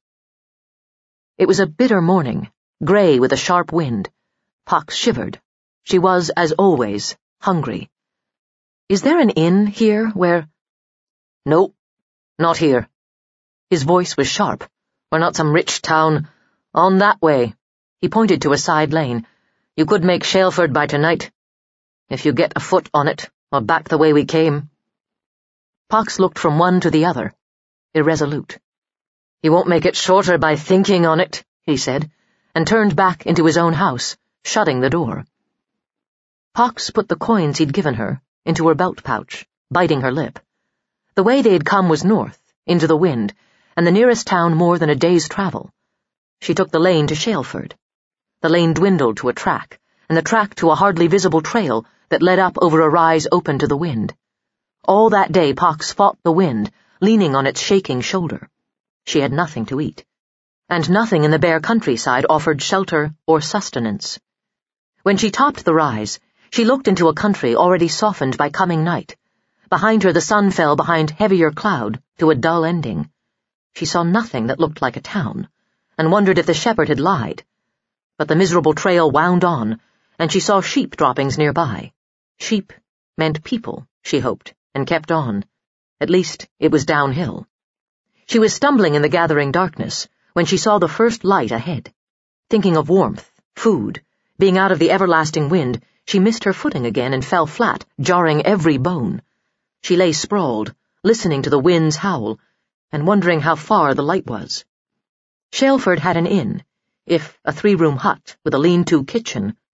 It was a bitter morning, grey with a sharp wind. Pox shivered. She was, as always, hungry. "Is there an inn here where—" "No, not here." His voice was sharp. "We're not some rich town. On that way." He pointed to a side lane. "You could make Shaleford by tonight, if you get a foot on it, or back the way we came." Pox looked from one to the other, irresolute. "You won't make it shorter by thinking on it," he said, and turned back into his own house, shutting the door. Pox put the coins he'd given her into her belt pouch, biting her lip. The way they had come was north, into the wind, and the nearest town more than a day's travel. She took the lane to Shaleford. The lane dwindled to a track, and the track to a hardly visible trail that led up over a rise open to the wind. All that day Pox fought the wind, leaning on its shaking shoulder. She had nothing to eat, and nothing in the bare countryside offered shelter or sustenance. When she topped the rise, she looked into a country already softened by coming night. Behind her the sun fell behind heavier cloud to a dull ending. She saw nothing that looked like a town, and wondered if the shepherd had lied. But the miserable trail wound on, and she saw sheep droppings nearby. Sheep meant people, she hoped, and kept on. At least it was downhill. She was stumbling in the gathering darkness when she saw the first light ahead. Thinking of warmth, food, being out of the everlasting wind, she missed her footing again and fell flat, jarring every bone. She lay sprawled, listening to the wind's howl, and wondering how far the light was. Shaleford had an inn, if a 3-room hut with a lean-to kitchen,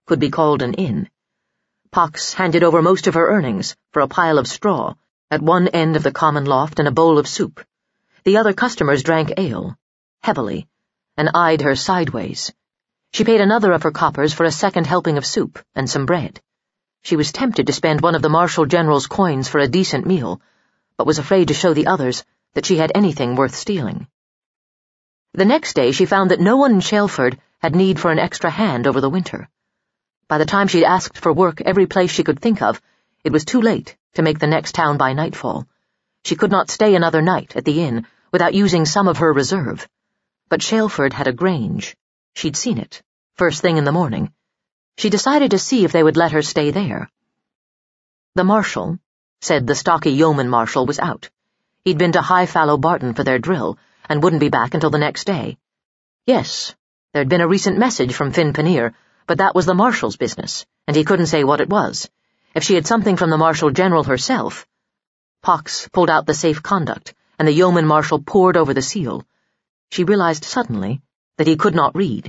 could be called an inn. Pox handed over most of her earnings for a pile of straw at one end of the common loft and a bowl of soup. The other customers drank ale, heavily, and eyed her sideways. She paid another of her coppers for a second helping of soup and some bread. She was tempted to spend one of the Marshal General's coins for a decent meal, but was afraid to show the others that she had anything worth stealing. The next day she found that no one in Shalford had need for an extra hand over the winter. By the time she'd asked for work every place she could think of, it was too late to make the next town by nightfall. She could not stay another night at the inn without using some of her reserve. But Shalford had a grange. She'd seen it, first thing in the morning. She decided to see if they would let her stay there. The marshal, said the stocky yeoman marshal, was out. He'd been to High Fallow Barton for their drill, and wouldn't be back until the next day. Yes, there'd been a recent message from Finn Pannier, but that was the marshal's business, and he couldn't say what it was. If she had something from the Marshal General herself— Pox pulled out the safe conduct, and the yeoman marshal pored over the seal. She realized suddenly that he could not read.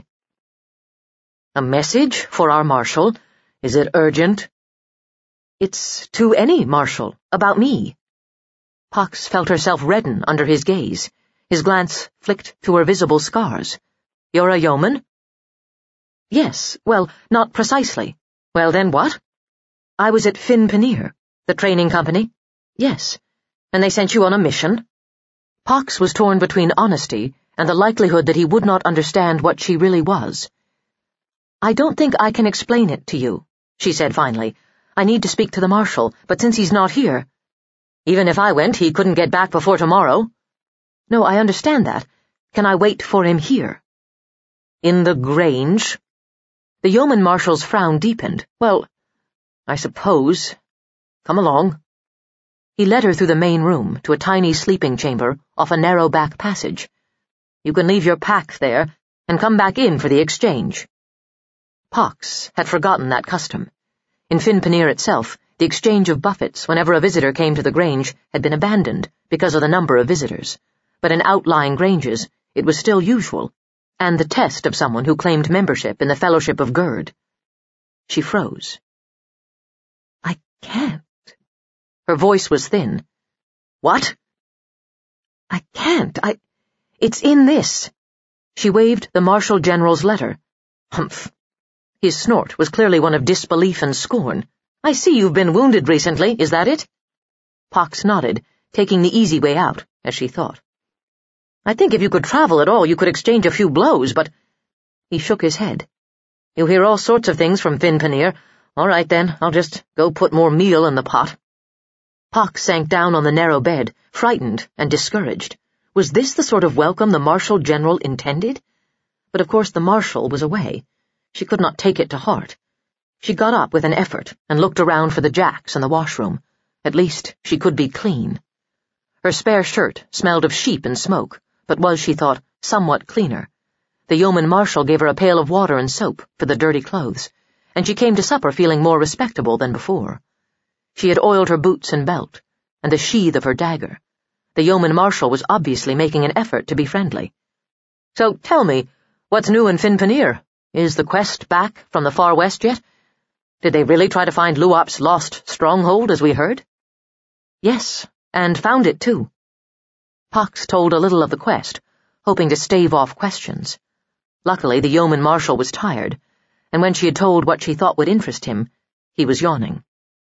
"A message for our marshal? Is it urgent?" "It's to any marshal, about me." Pox felt herself redden under his gaze. His glance flicked to her visible scars. "You're a yeoman?" "Yes, well, not precisely." "Well, then what?" "I was at Finn Pannier." "The training company?" "Yes." "And they sent you on a mission?" Pox was torn between honesty and the likelihood that he would not understand what she really was. "I don't think I can explain it to you," she said finally. "I need to speak to the marshal, but since he's not here—" "Even if I went, he couldn't get back before tomorrow." "No, I understand that. Can I wait for him here?" "In the grange?" The yeoman marshal's frown deepened. "Well, I suppose. Come along." He led her through the main room to a tiny sleeping chamber off a narrow back passage. "You can leave your pack there and come back in for the exchange." Pox had forgotten that custom. In Finn Pannier itself, the exchange of buffets whenever a visitor came to the grange had been abandoned because of the number of visitors, but in outlying granges it was still usual, and the test of someone who claimed membership in the Fellowship of Gurd. She froze. "I can't." Her voice was thin. "What?" "I can't. It's in this." She waved the Marshal General's letter. "Humph." His snort was clearly one of disbelief and scorn. "I see you've been wounded recently, is that it?" Pox nodded, taking the easy way out, as she thought. "I think if you could travel at all, you could exchange a few blows, but—" He shook his head. "You hear all sorts of things from Finn Pannier. All right, then, I'll just go put more meal in the pot." Pox sank down on the narrow bed, frightened and discouraged. Was this the sort of welcome the Marshal General intended? But of course the Marshal was away. She could not take it to heart. She got up with an effort and looked around for the jacks and the washroom. At least she could be clean. Her spare shirt smelled of sheep and smoke, but was, she thought, somewhat cleaner. The yeoman marshal gave her a pail of water and soap for the dirty clothes, and she came to supper feeling more respectable than before. She had oiled her boots and belt, and the sheath of her dagger. The yeoman marshal was obviously making an effort to be friendly. "So tell me, what's new in Finn Pannier? Is the quest back from the far west yet? Did they really try to find Luop's lost stronghold, as we heard?" "Yes, and found it, too." Pox told a little of the quest, hoping to stave off questions. Luckily, the yeoman marshal was tired, and when she had told what she thought would interest him, he was yawning.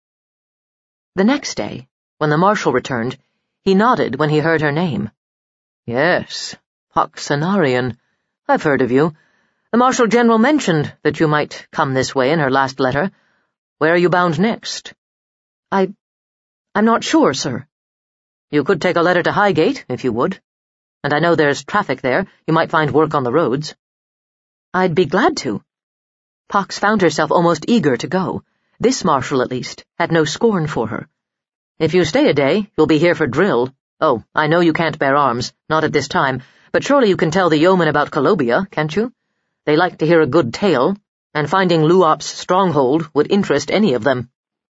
The next day, when the marshal returned, he nodded when he heard her name. "Yes, Pox Anarian. I've heard of you. The Marshal General mentioned that you might come this way in her last letter. Where are you bound next?" I'm not sure, sir." "You could take a letter to Highgate, if you would. And I know there's traffic there. You might find work on the roads." "I'd be glad to." Pox found herself almost eager to go. This marshal, at least, had no scorn for her. "If you stay a day, you'll be here for drill. Oh, I know you can't bear arms, not at this time, but surely you can tell the yeomen about Colobia, can't you? They like to hear a good tale, and finding Luop's stronghold would interest any of them."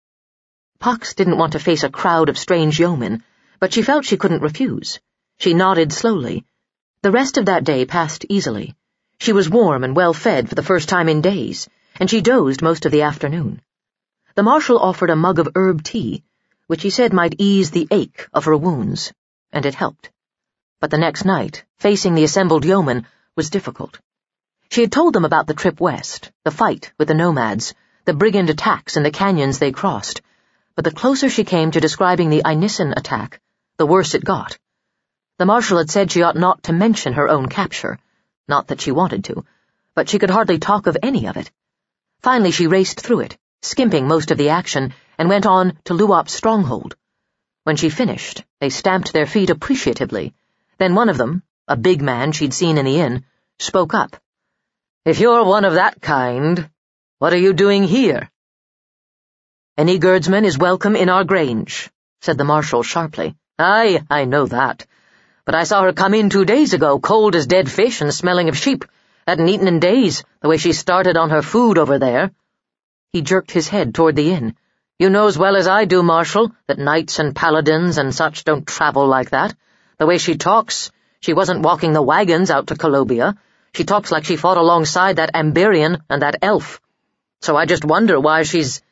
Pox didn't want to face a crowd of strange yeomen, but she felt she couldn't refuse. She nodded slowly. The rest of that day passed easily. She was warm and well fed for the first time in days. and she dozed most of the afternoon. The marshal offered a mug of herb tea, which he said might ease the ache of her wounds, and it helped. But the next night, facing the assembled yeomen was difficult. She had told them about the trip west, the fight with the nomads, the brigand attacks in the canyons they crossed, but the closer she came to describing the Inisan attack, the worse it got. The marshal had said she ought not to mention her own capture, not that she wanted to, but she could hardly talk of any of it. Finally she raced through it, skimping most of the action, and went on to Luop's stronghold. When she finished, they stamped their feet appreciatively. Then one of them, a big man she'd seen in the inn, spoke up. "If you're one of that kind, what are you doing here?" "Any guardsman is welcome in our grange," said the marshal sharply. "Aye, I know that. But I saw her come in 2 days ago, cold as dead fish and smelling of sheep. Hadn't eaten in days, the way she started on her food over there." He jerked his head toward the inn. "You know as well as I do, Marshal, that knights and paladins and such don't travel like that. The way she talks, she wasn't walking the wagons out to Colobia. She talks like she fought alongside that Amberian and that elf. So I just wonder why she's—"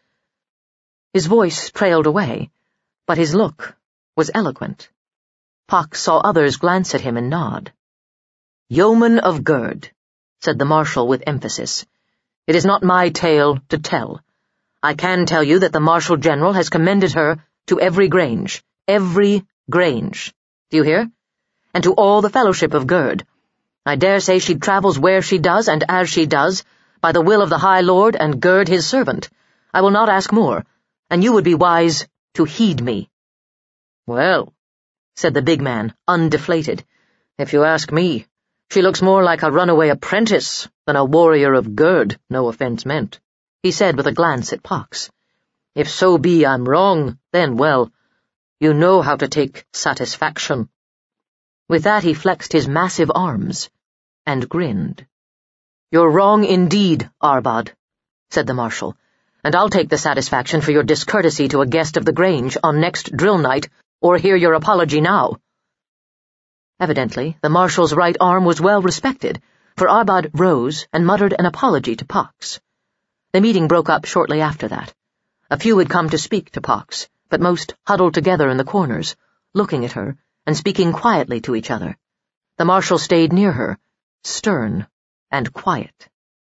His voice trailed away, but his look was eloquent. Pox saw others glance at him and nod. "Yeoman of Gurd," said the marshal with emphasis. "It is not my tale to tell. I can tell you that the Marshal General has commended her to every grange. Every grange. Do you hear? And to all the fellowship of Gurd. I dare say she travels where she does and as she does, by the will of the High Lord and Gurd his servant. I will not ask more, and you would be wise to heed me." "Well," said the big man, undeflated, "if you ask me, she looks more like a runaway apprentice than a warrior of Gurd, no offense meant," he said with a glance at Pox. "If so be I'm wrong, then, well, you know how to take satisfaction." With that he flexed his massive arms and grinned. "You're wrong indeed, Arbad," said the marshal, "and I'll take the satisfaction for your discourtesy to a guest of the Grange on next drill night, or hear your apology now." Evidently, the marshal's right arm was well respected, for Arbad rose and muttered an apology to Pox. The meeting broke up shortly after that. A few had come to speak to Pox, but most huddled together in the corners, looking at her and speaking quietly to each other. The marshal stayed near her, stern and quiet.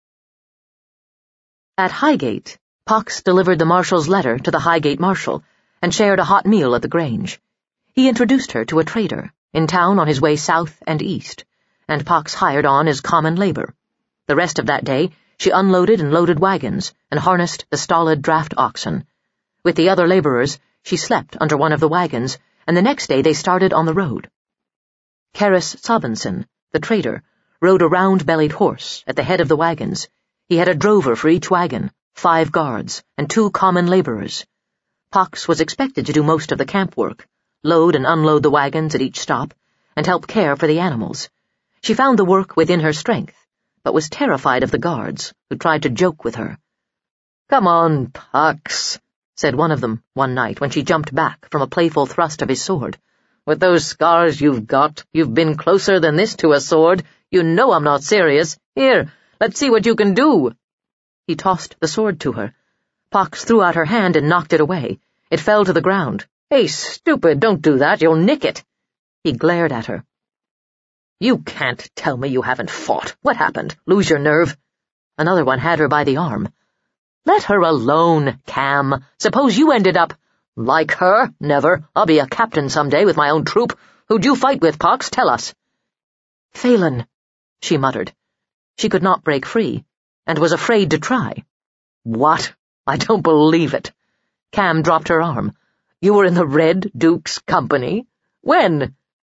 At Highgate, Pox delivered the marshal's letter to the Highgate marshal and shared a hot meal at the Grange. He introduced her to a trader, in town on his way south and east, and Pox hired on as common labor. The rest of that day she unloaded and loaded wagons and harnessed the stolid draft oxen. With the other laborers, she slept under one of the wagons, and the next day they started on the road. Karis Sobenson, the trader, rode a round-bellied horse at the head of the wagons. He had a drover for each wagon, 5 guards, and 2 common laborers. Pox was expected to do most of the camp work, load and unload the wagons at each stop, and help care for the animals. She found the work within her strength, but was terrified of the guards, who tried to joke with her. "Come on, Pox," said one of them one night when she jumped back from a playful thrust of his sword. "With those scars you've got, you've been closer than this to a sword. You know I'm not serious. Here, let's see what you can do." He tossed the sword to her. Pox threw out her hand and knocked it away. It fell to the ground. "Hey, stupid, don't do that, you'll nick it." He glared at her. "You can't tell me you haven't fought. What happened? Lose your nerve?" Another one had her by the arm. "Let her alone, Cam. Suppose you ended up—" "Like her? Never. I'll be a captain someday with my own troop. Who'd you fight with, Pox? Tell us." "Phelan," she muttered. She could not break free, and was afraid to try. "What? I don't believe it." Cam dropped her arm. "You were in the Red Duke's company? When?"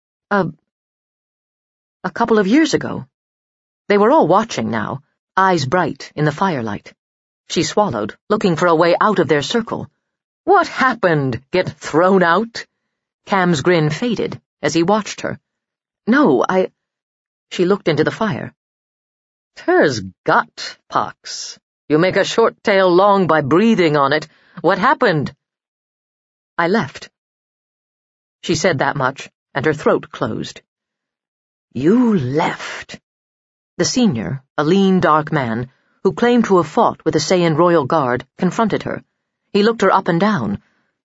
A couple of years ago." They were all watching now, eyes bright in the firelight. She swallowed, looking for a way out of their circle. "What happened? Get thrown out?" Cam's grin faded as he watched her. "No, She looked into the fire. "'Ter's gut, Pox. You make a short tale long by breathing on it. What happened?" "I left." She said that much, and her throat closed. "You left." The senior, a lean, dark man, who claimed to have fought with the Saiyan royal guard, confronted her. He looked her up and down.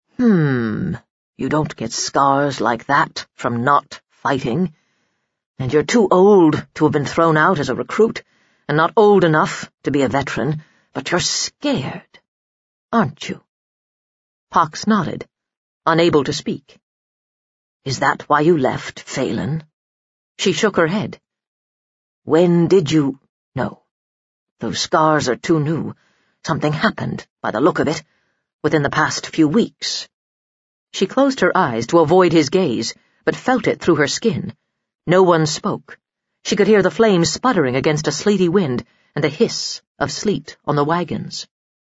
You don't get scars like that from not fighting. And you're too old to have been thrown out as a recruit, and not old enough to be a veteran, but you're scared, aren't you? Pox nodded, unable to speak. Is that why you left, Phelan? She shook her head. When did you... No. Those scars are too new. Something happened, by the look of it, within the past few weeks. She closed her eyes to avoid his gaze, but felt it through her skin. No one spoke. She could hear the flames sputtering against a sleety wind and the hiss of sleet on the wagons.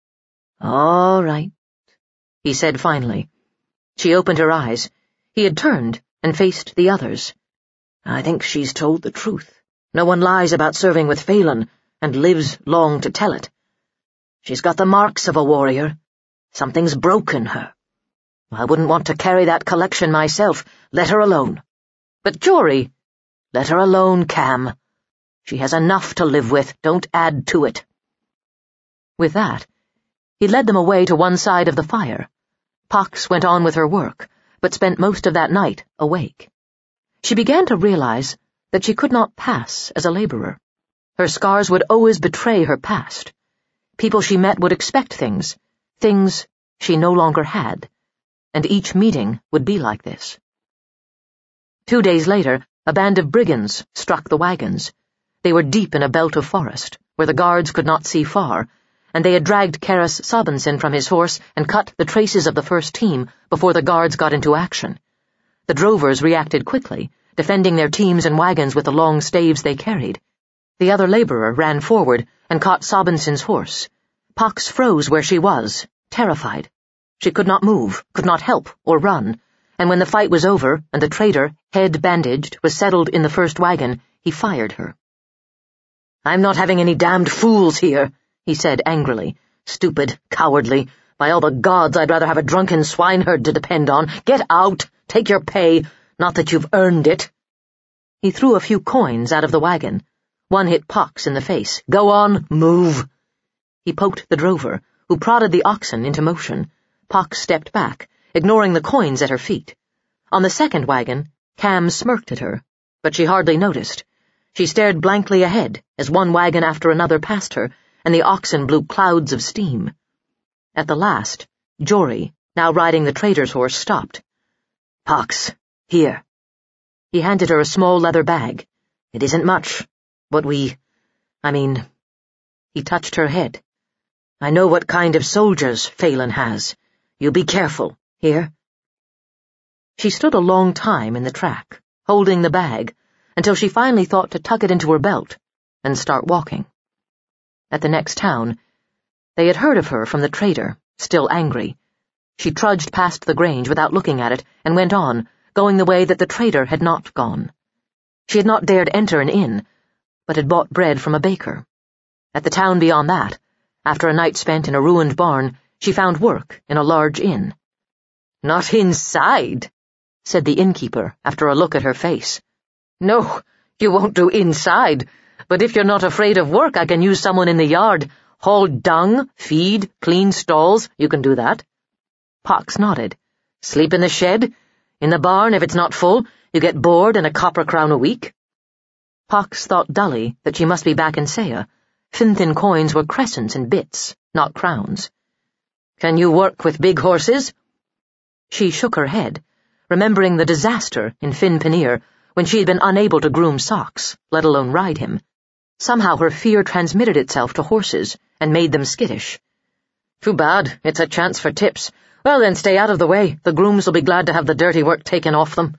All right, he said finally. She opened her eyes. He had turned and faced the others. I think she's told the truth. No one lies about serving with Phelan and lives long to tell it. She's got the marks of a warrior. Something's broken her. I wouldn't want to carry that collection myself. Let her alone. But Jory... Let her alone, Cam. She has enough to live with. Don't add to it. With that, he led them away to one side of the fire. Pox went on with her work, but spent most of that night awake. She began to realize that she could not pass as a laborer. Her scars would always betray her past. People she met would expect things she no longer had, and each meeting would be like this. 2 days later, a band of brigands struck the wagons. They were deep in a belt of forest, where the guards could not see far, and they had dragged Karas Sabinson from his horse and cut the traces of the first team before the guards got into action. The drovers reacted quickly, defending their teams and wagons with the long staves they carried. The other laborer ran forward and caught Sabinson's horse. Pox froze where she was, terrified. She could not move, could not help or run, and when the fight was over and the traitor, head bandaged, was settled in the first wagon, he fired her. I'm not having any damned fools here, he said angrily. Stupid, cowardly. By all the gods, I'd rather have a drunken swineherd to depend on. Get out! Take your pay! Not that you've earned it. He threw a few coins out of the wagon. One hit Pox in the face. Go on, move! He poked the drover, who prodded the oxen into motion. Pox stepped back, ignoring the coins at her feet. On the second wagon, Cam smirked at her, but she hardly noticed. She stared blankly ahead as one wagon after another passed her, and the oxen blew clouds of steam. At the last, Jory, now riding the trader's horse, stopped. Pox, here. He handed her a small leather bag. It isn't much, but He touched her head. I know what kind of soldiers Phelan has. You be careful, here? She stood a long time in the track, holding the bag, until she finally thought to tuck it into her belt and start walking. At the next town, they had heard of her from the trader, still angry. She trudged past the grange without looking at it and went on, going the way that the trader had not gone. She had not dared enter an inn, but had bought bread from a baker. At the town beyond that, after a night spent in a ruined barn, she found work in a large inn. Not inside, said the innkeeper after a look at her face. No, you won't do inside, but if you're not afraid of work, I can use someone in the yard. Haul dung, feed, clean stalls, you can do that. Pox nodded. Sleep in the shed? In the barn, if it's not full, you get board and a copper crown a week. Pox thought dully that she must be back in Saya. Finthin coins were crescents and bits, not crowns. Can you work with big horses? She shook her head, remembering the disaster in Fin Panir when she had been unable to groom Socks, let alone ride him. Somehow her fear transmitted itself to horses and made them skittish. Too bad, it's a chance for tips. Well then, stay out of the way. The grooms will be glad to have the dirty work taken off them.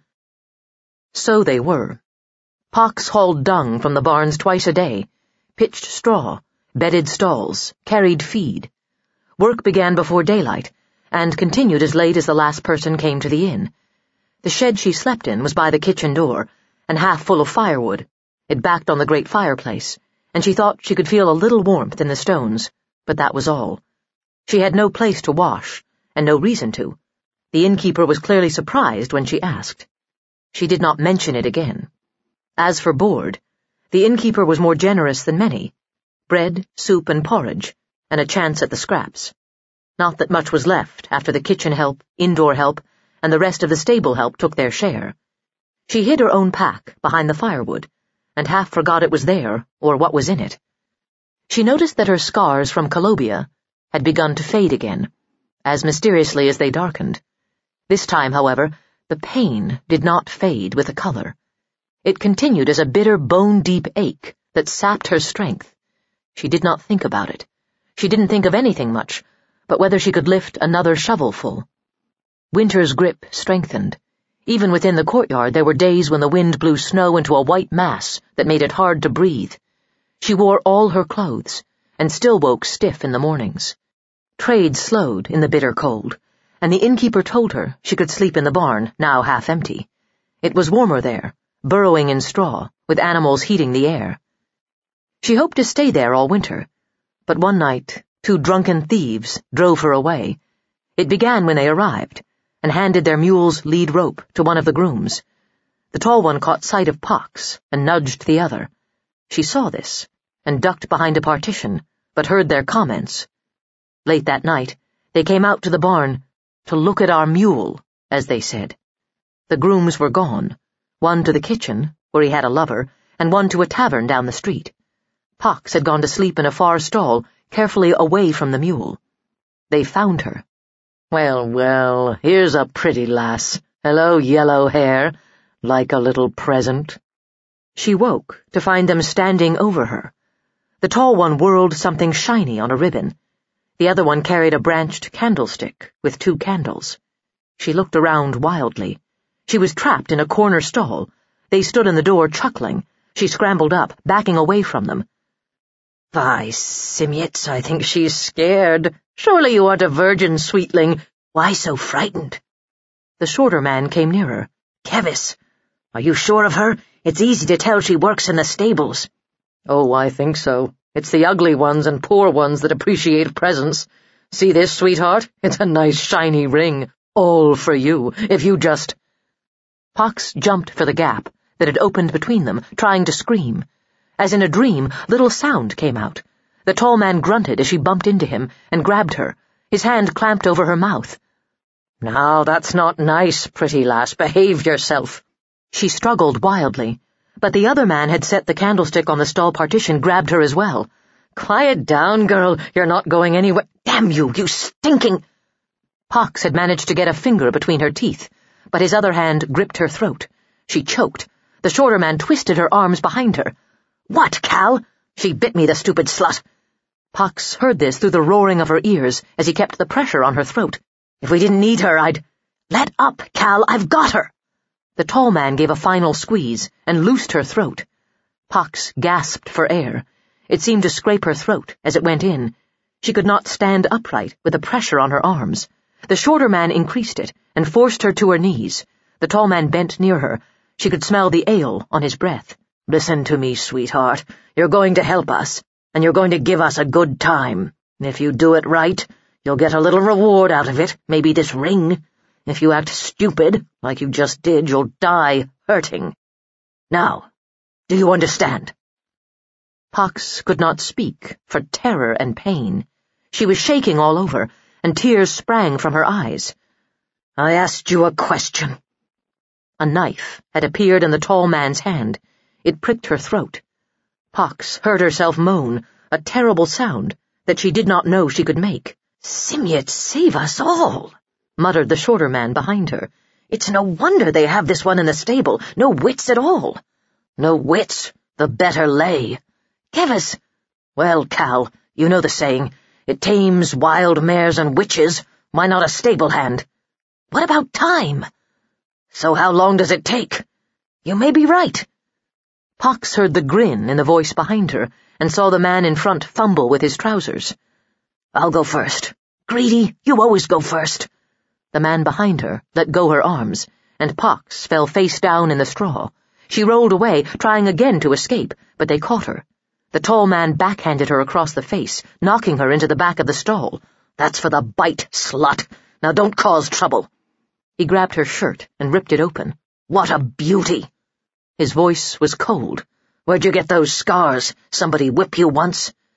So they were. Pox hauled dung from the barns twice a day, pitched straw, bedded stalls, carried feed. Work began before daylight, and continued as late as the last person came to the inn. The shed she slept in was by the kitchen door, and half full of firewood. It backed on the great fireplace, and she thought she could feel a little warmth in the stones, but that was all. She had no place to wash, and no reason to. The innkeeper was clearly surprised when she asked. She did not mention it again. As for board, the innkeeper was more generous than many. bread, soup, and porridge, and a chance at the scraps. Not that much was left after the kitchen help, indoor help, and the rest of the stable help took their share. She hid her own pack behind the firewood, and half forgot it was there or what was in it. She noticed that her scars from Columbia had begun to fade again, as mysteriously as they darkened. This time, however, the pain did not fade with the color. It continued as a bitter, bone-deep ache that sapped her strength. She did not think about it. She didn't think of anything much, but whether she could lift another shovelful. Winter's grip strengthened. Even within the courtyard there were days when the wind blew snow into a white mass that made it hard to breathe. She wore all her clothes, and still woke stiff in the mornings. Trade slowed in the bitter cold, and the innkeeper told her she could sleep in the barn, now half empty. It was warmer there, burrowing in straw, with animals heating the air. She hoped to stay there all winter, but one night 2 drunken thieves drove her away. It began when they arrived, and handed their mule's lead rope to one of the grooms. The tall one caught sight of Pox and nudged the other. She saw this, and ducked behind a partition, but heard their comments. Late that night, they came out to the barn to look at our mule, as they said. The grooms were gone, one to the kitchen, where he had a lover, and one to a tavern down the street. Pox had gone to sleep in a far stall, carefully away from the mule. They found her. Well, here's a pretty lass. Hello, yellow hair, like a little present. She woke to find them standing over her. The tall one whirled something shiny on a ribbon. The other one carried a branched candlestick with 2 candles. She looked around wildly. She was trapped in a corner stall. They stood in the door chuckling. She scrambled up, backing away from them. "By Simyets, I think she's scared. Surely you aren't a virgin, sweetling. Why so frightened?" The shorter man came nearer. "Kevis, are you sure of her? It's easy to tell she works in the stables." "Oh, I think so. It's the ugly ones and poor ones that appreciate presents. See this, sweetheart? It's a nice shiny ring. All for you, if you just—" Pox jumped for the gap that had opened between them, trying to scream. As in a dream, little sound came out. The tall man grunted as she bumped into him and grabbed her, his hand clamped over her mouth. "Now, that's not nice, pretty lass. Behave yourself." She struggled wildly, but the other man had set the candlestick on the stall partition, grabbed her as well. "Quiet down, girl. You're not going anywhere. Damn you, you stinking—" Pox had managed to get a finger between her teeth, but his other hand gripped her throat. She choked. The shorter man twisted her arms behind her. "What, Cal? She bit me, the stupid slut." Pox heard this through the roaring of her ears as he kept the pressure on her throat. "If we didn't need her, I'd—" "Let up, Cal, I've got her." The tall man gave a final squeeze and loosed her throat. Pox gasped for air. It seemed to scrape her throat as it went in. She could not stand upright with the pressure on her arms. The shorter man increased it and forced her to her knees. The tall man bent near her. She could smell the ale on his breath. "Listen to me, sweetheart. You're going to help us, and you're going to give us a good time. If you do it right, you'll get a little reward out of it, maybe this ring. If you act stupid, like you just did, you'll die hurting. Now, do you understand?" Pox could not speak for terror and pain. She was shaking all over, and tears sprang from her eyes. "I asked you a question." A knife had appeared in the tall man's hand. It pricked her throat. Pox heard herself moan, a terrible sound that she did not know she could make. "Simyet, save us all," muttered the shorter man behind her. "It's no wonder they have this one in the stable. No wits at all." "No wits, the better lay." "Kevis." "Well, Cal, you know the saying. It tames wild mares and witches. Why not a stable hand?" "What about time?" "So how long does it take?" "You may be right." Pox heard the grin in the voice behind her and saw the man in front fumble with his trousers. "I'll go first. Greedy, you always go first." The man behind her let go her arms, and Pox fell face down in the straw. She rolled away, trying again to escape, but they caught her. The tall man backhanded her across the face, knocking her into the back of the stall. "That's for the bite, slut. Now don't cause trouble." He grabbed her shirt and ripped it open. "What a beauty!" His voice was cold. "Where'd you get those scars? Somebody whip you once?"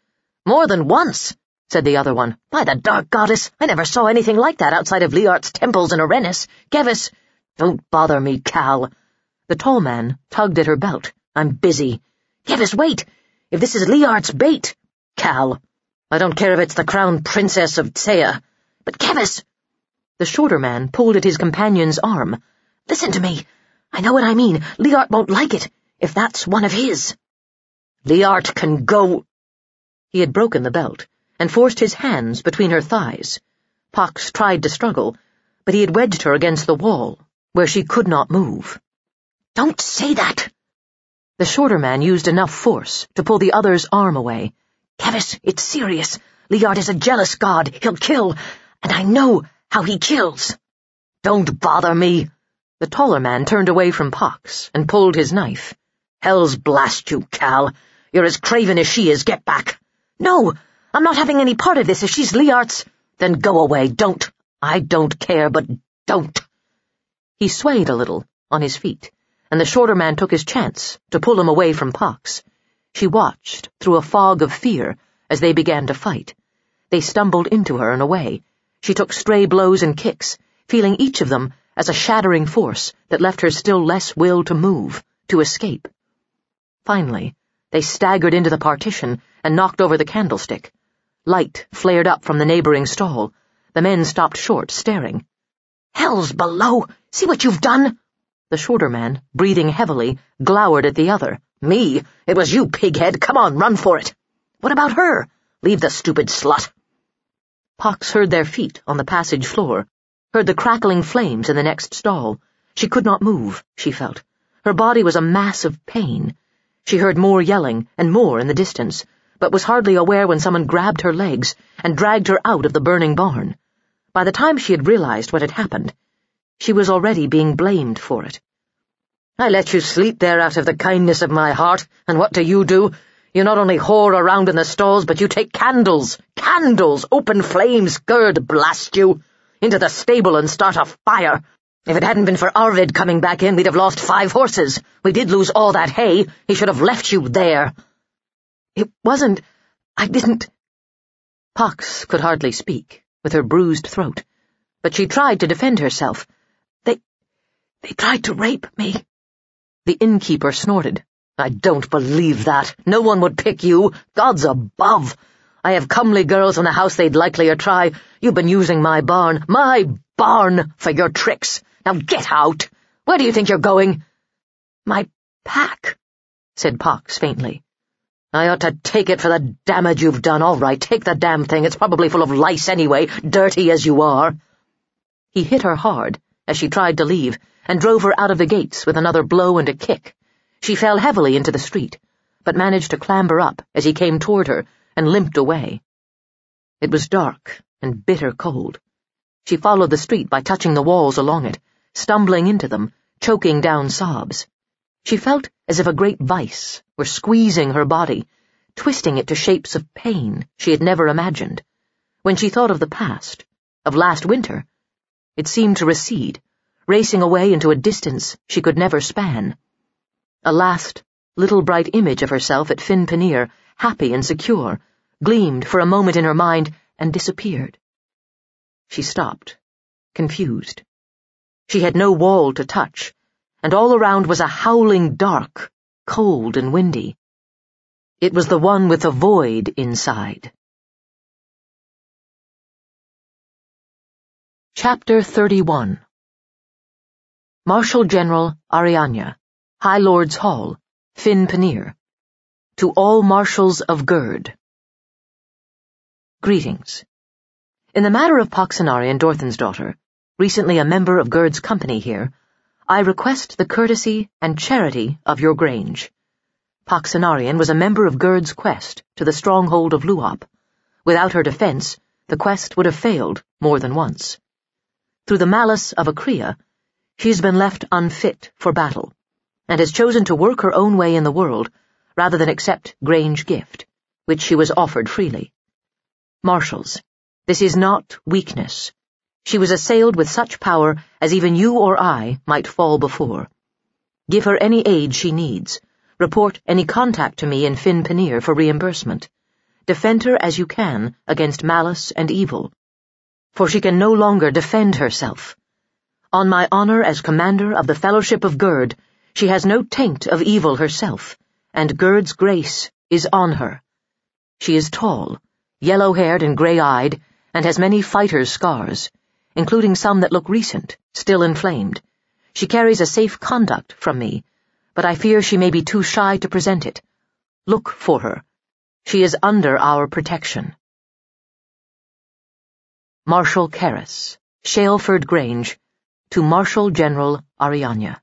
More than once, said the other one. By the dark goddess, I never saw anything like that outside of Liart's temples in Arenis. Kevis, don't bother me, Cal. The tall man tugged at her belt. I'm busy. Kevis, wait! If this is Liart's bait. Cal, I don't care if it's the crown princess of Tsea. But Kevis! The shorter man pulled at his companion's arm. Listen to me. I know what I mean. Liart won't like it, if that's one of his. Liart can go. He had broken the belt and forced his hands between her thighs. Pox tried to struggle, but he had wedged her against the wall, where she could not move. Don't say that! The shorter man used enough force to pull the other's arm away. Kevis, it's serious. Liart is a jealous god. He'll kill, and I know how he kills. Don't bother me. The taller man turned away from Pox and pulled his knife. Hell's blast you, Cal. You're as craven as she is. Get back. No, I'm not having any part of this if she's Liart's. Then go away. Don't. I don't care, but don't. He swayed a little on his feet, and the shorter man took his chance to pull him away from Pox. She watched through a fog of fear as they began to fight. They stumbled into her and away. She took stray blows and kicks, feeling each of them as a shattering force that left her still less will to move, to escape. Finally, they staggered into the partition and knocked over the candlestick. Light flared up from the neighboring stall. The men stopped short, staring. Hell's below! See what you've done! The shorter man, breathing heavily, glowered at the other. Me? It was you, pighead. Come on, run for it. What about her? Leave the stupid slut. Pox heard their feet on the passage floor, heard the crackling flames in the next stall. She could not move, she felt. Her body was a mass of pain. She heard more yelling and more in the distance, but was hardly aware when someone grabbed her legs and dragged her out of the burning barn. By the time she had realized what had happened, she was already being blamed for it. I let you sleep there out of the kindness of my heart, and what do? You not only whore around in the stalls, but you take candles, open flames, gird, blast you, into the stable and start a fire. If it hadn't been for Arvid coming back in, we'd have lost 5 horses. We did lose all that hay. He should have left you there. It wasn't... I didn't... Pox could hardly speak, with her bruised throat, but she tried to defend herself. They tried to rape me. The innkeeper snorted. I don't believe that. No one would pick you. Gods above. I have comely girls in the house they'd likelier try. You've been using my barn, for your tricks. Now get out! Where do you think you're going? My pack, said Pox faintly. I ought to take it for the damage you've done. All right, take the damn thing. It's probably full of lice anyway, dirty as you are. He hit her hard as she tried to leave, and drove her out of the gates with another blow and a kick. She fell heavily into the street, but managed to clamber up as he came toward her and limped away. It was dark and bitter cold. She followed the street by touching the walls along it, stumbling into them, choking down sobs. She felt as if a great vice were squeezing her body, twisting it to shapes of pain she had never imagined. When she thought of the past, of last winter, it seemed to recede, racing away into a distance she could never span. A last, little bright image of herself at Fin Panir, happy and secure, gleamed for a moment in her mind and disappeared. She stopped, confused. She had no wall to touch, and all around was a howling dark, cold and windy. It was the one with a void inside. Chapter 31. Marshal General Arianya, High Lord's Hall, Fin Panir. To all Marshals of Gerd. Greetings. In the matter of Poxenarian Dorthansdottir, recently a member of Gerd's company here, I request the courtesy and charity of your grange. Poxenarian was a member of Gerd's quest to the stronghold of Luop. Without her defense, the quest would have failed more than once. Through the malice of Akria, she's been left unfit for battle, and has chosen to work her own way in the world rather than accept Grange gift, which she was offered freely. Marshals, this is not weakness. She was assailed with such power as even you or I might fall before. Give her any aid she needs. Report any contact to me in Fin Panir for reimbursement. defend her as you can against malice and evil. For she can no longer defend herself. On my honor as commander of the Fellowship of Gerd, she has no taint of evil herself, and Gerd's grace is on her. She is tall, yellow-haired and gray-eyed, and has many fighter's scars, including some that look recent, still inflamed. She carries a safe conduct from me, but I fear she may be too shy to present it. Look for her. She is under our protection. Marshal Carys, Shaleford Grange, to Marshal General Arianya.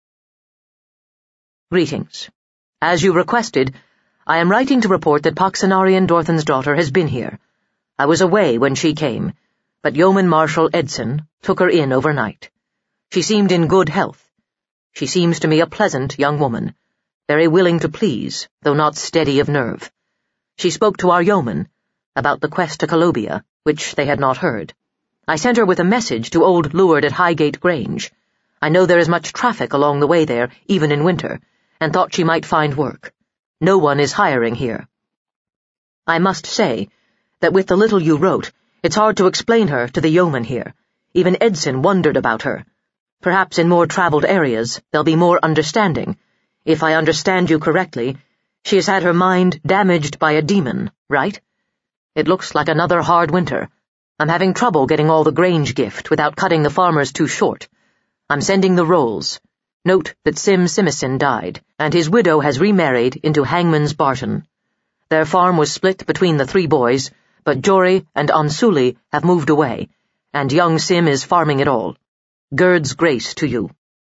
Greetings. As you requested, I am writing to report that Poxenarian Dorthan's daughter has been here. I was away when she came, but Yeoman Marshal Edson took her in overnight. She seemed in good health. She seems to me a pleasant young woman, very willing to please, though not steady of nerve. She spoke to our yeoman about the quest to Colobia, which they had not heard. I sent her with a message to old Luard at Highgate Grange. I know there is much traffic along the way there, even in winter, and thought she might find work. No one is hiring here. I must say that with the little you wrote, it's hard to explain her to the yeoman here. Even Edson wondered about her. Perhaps in more traveled areas there'll be more understanding. If I understand you correctly, she has had her mind damaged by a demon, right? It looks like another hard winter. I'm having trouble getting all the Grange gift without cutting the farmers too short. I'm sending the rolls. Note that Sim Simison died, and his widow has remarried into Hangman's Barton. Their farm was split between the 3 boys, but Jory and Ansuli have moved away, and young Sim is farming it all. Gerd's grace to you.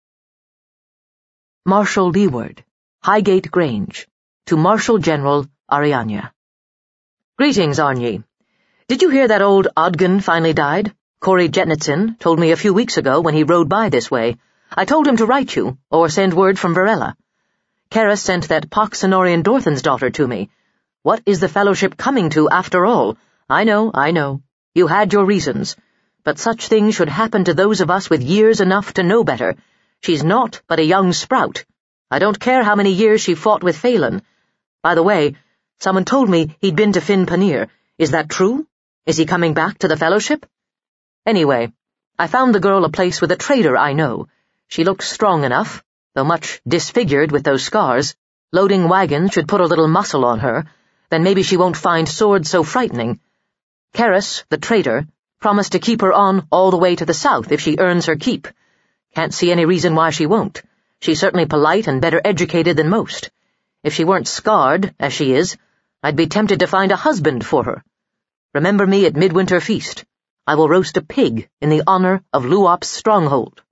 Marshal Leeward, Highgate Grange, to Marshal General Arianya. Greetings, Arnie. Did you hear that old Odgen finally died? Corey Jetnitson told me a few weeks ago when he rode by this way. I told him to write you, or send word from Varela. Carys sent that Poxenarian Dorthan's daughter to me. What is the Fellowship coming to, after all? I know. You had your reasons. But such things should happen to those of us with years enough to know better. She's naught but a young sprout. I don't care how many years she fought with Phelan. By the way, someone told me he'd been to Finn Panir. Is that true? Is he coming back to the Fellowship? Anyway, I found the girl a place with a trader I know. She looks strong enough, though much disfigured with those scars. Loading wagons should put a little muscle on her. Then maybe she won't find swords so frightening. Carys, the trader, promised to keep her on all the way to the south if she earns her keep. Can't see any reason why she won't. She's certainly polite and better educated than most. If she weren't scarred, as she is, I'd be tempted to find a husband for her. Remember me at Midwinter Feast. I will roast a pig in the honor of Luop's stronghold.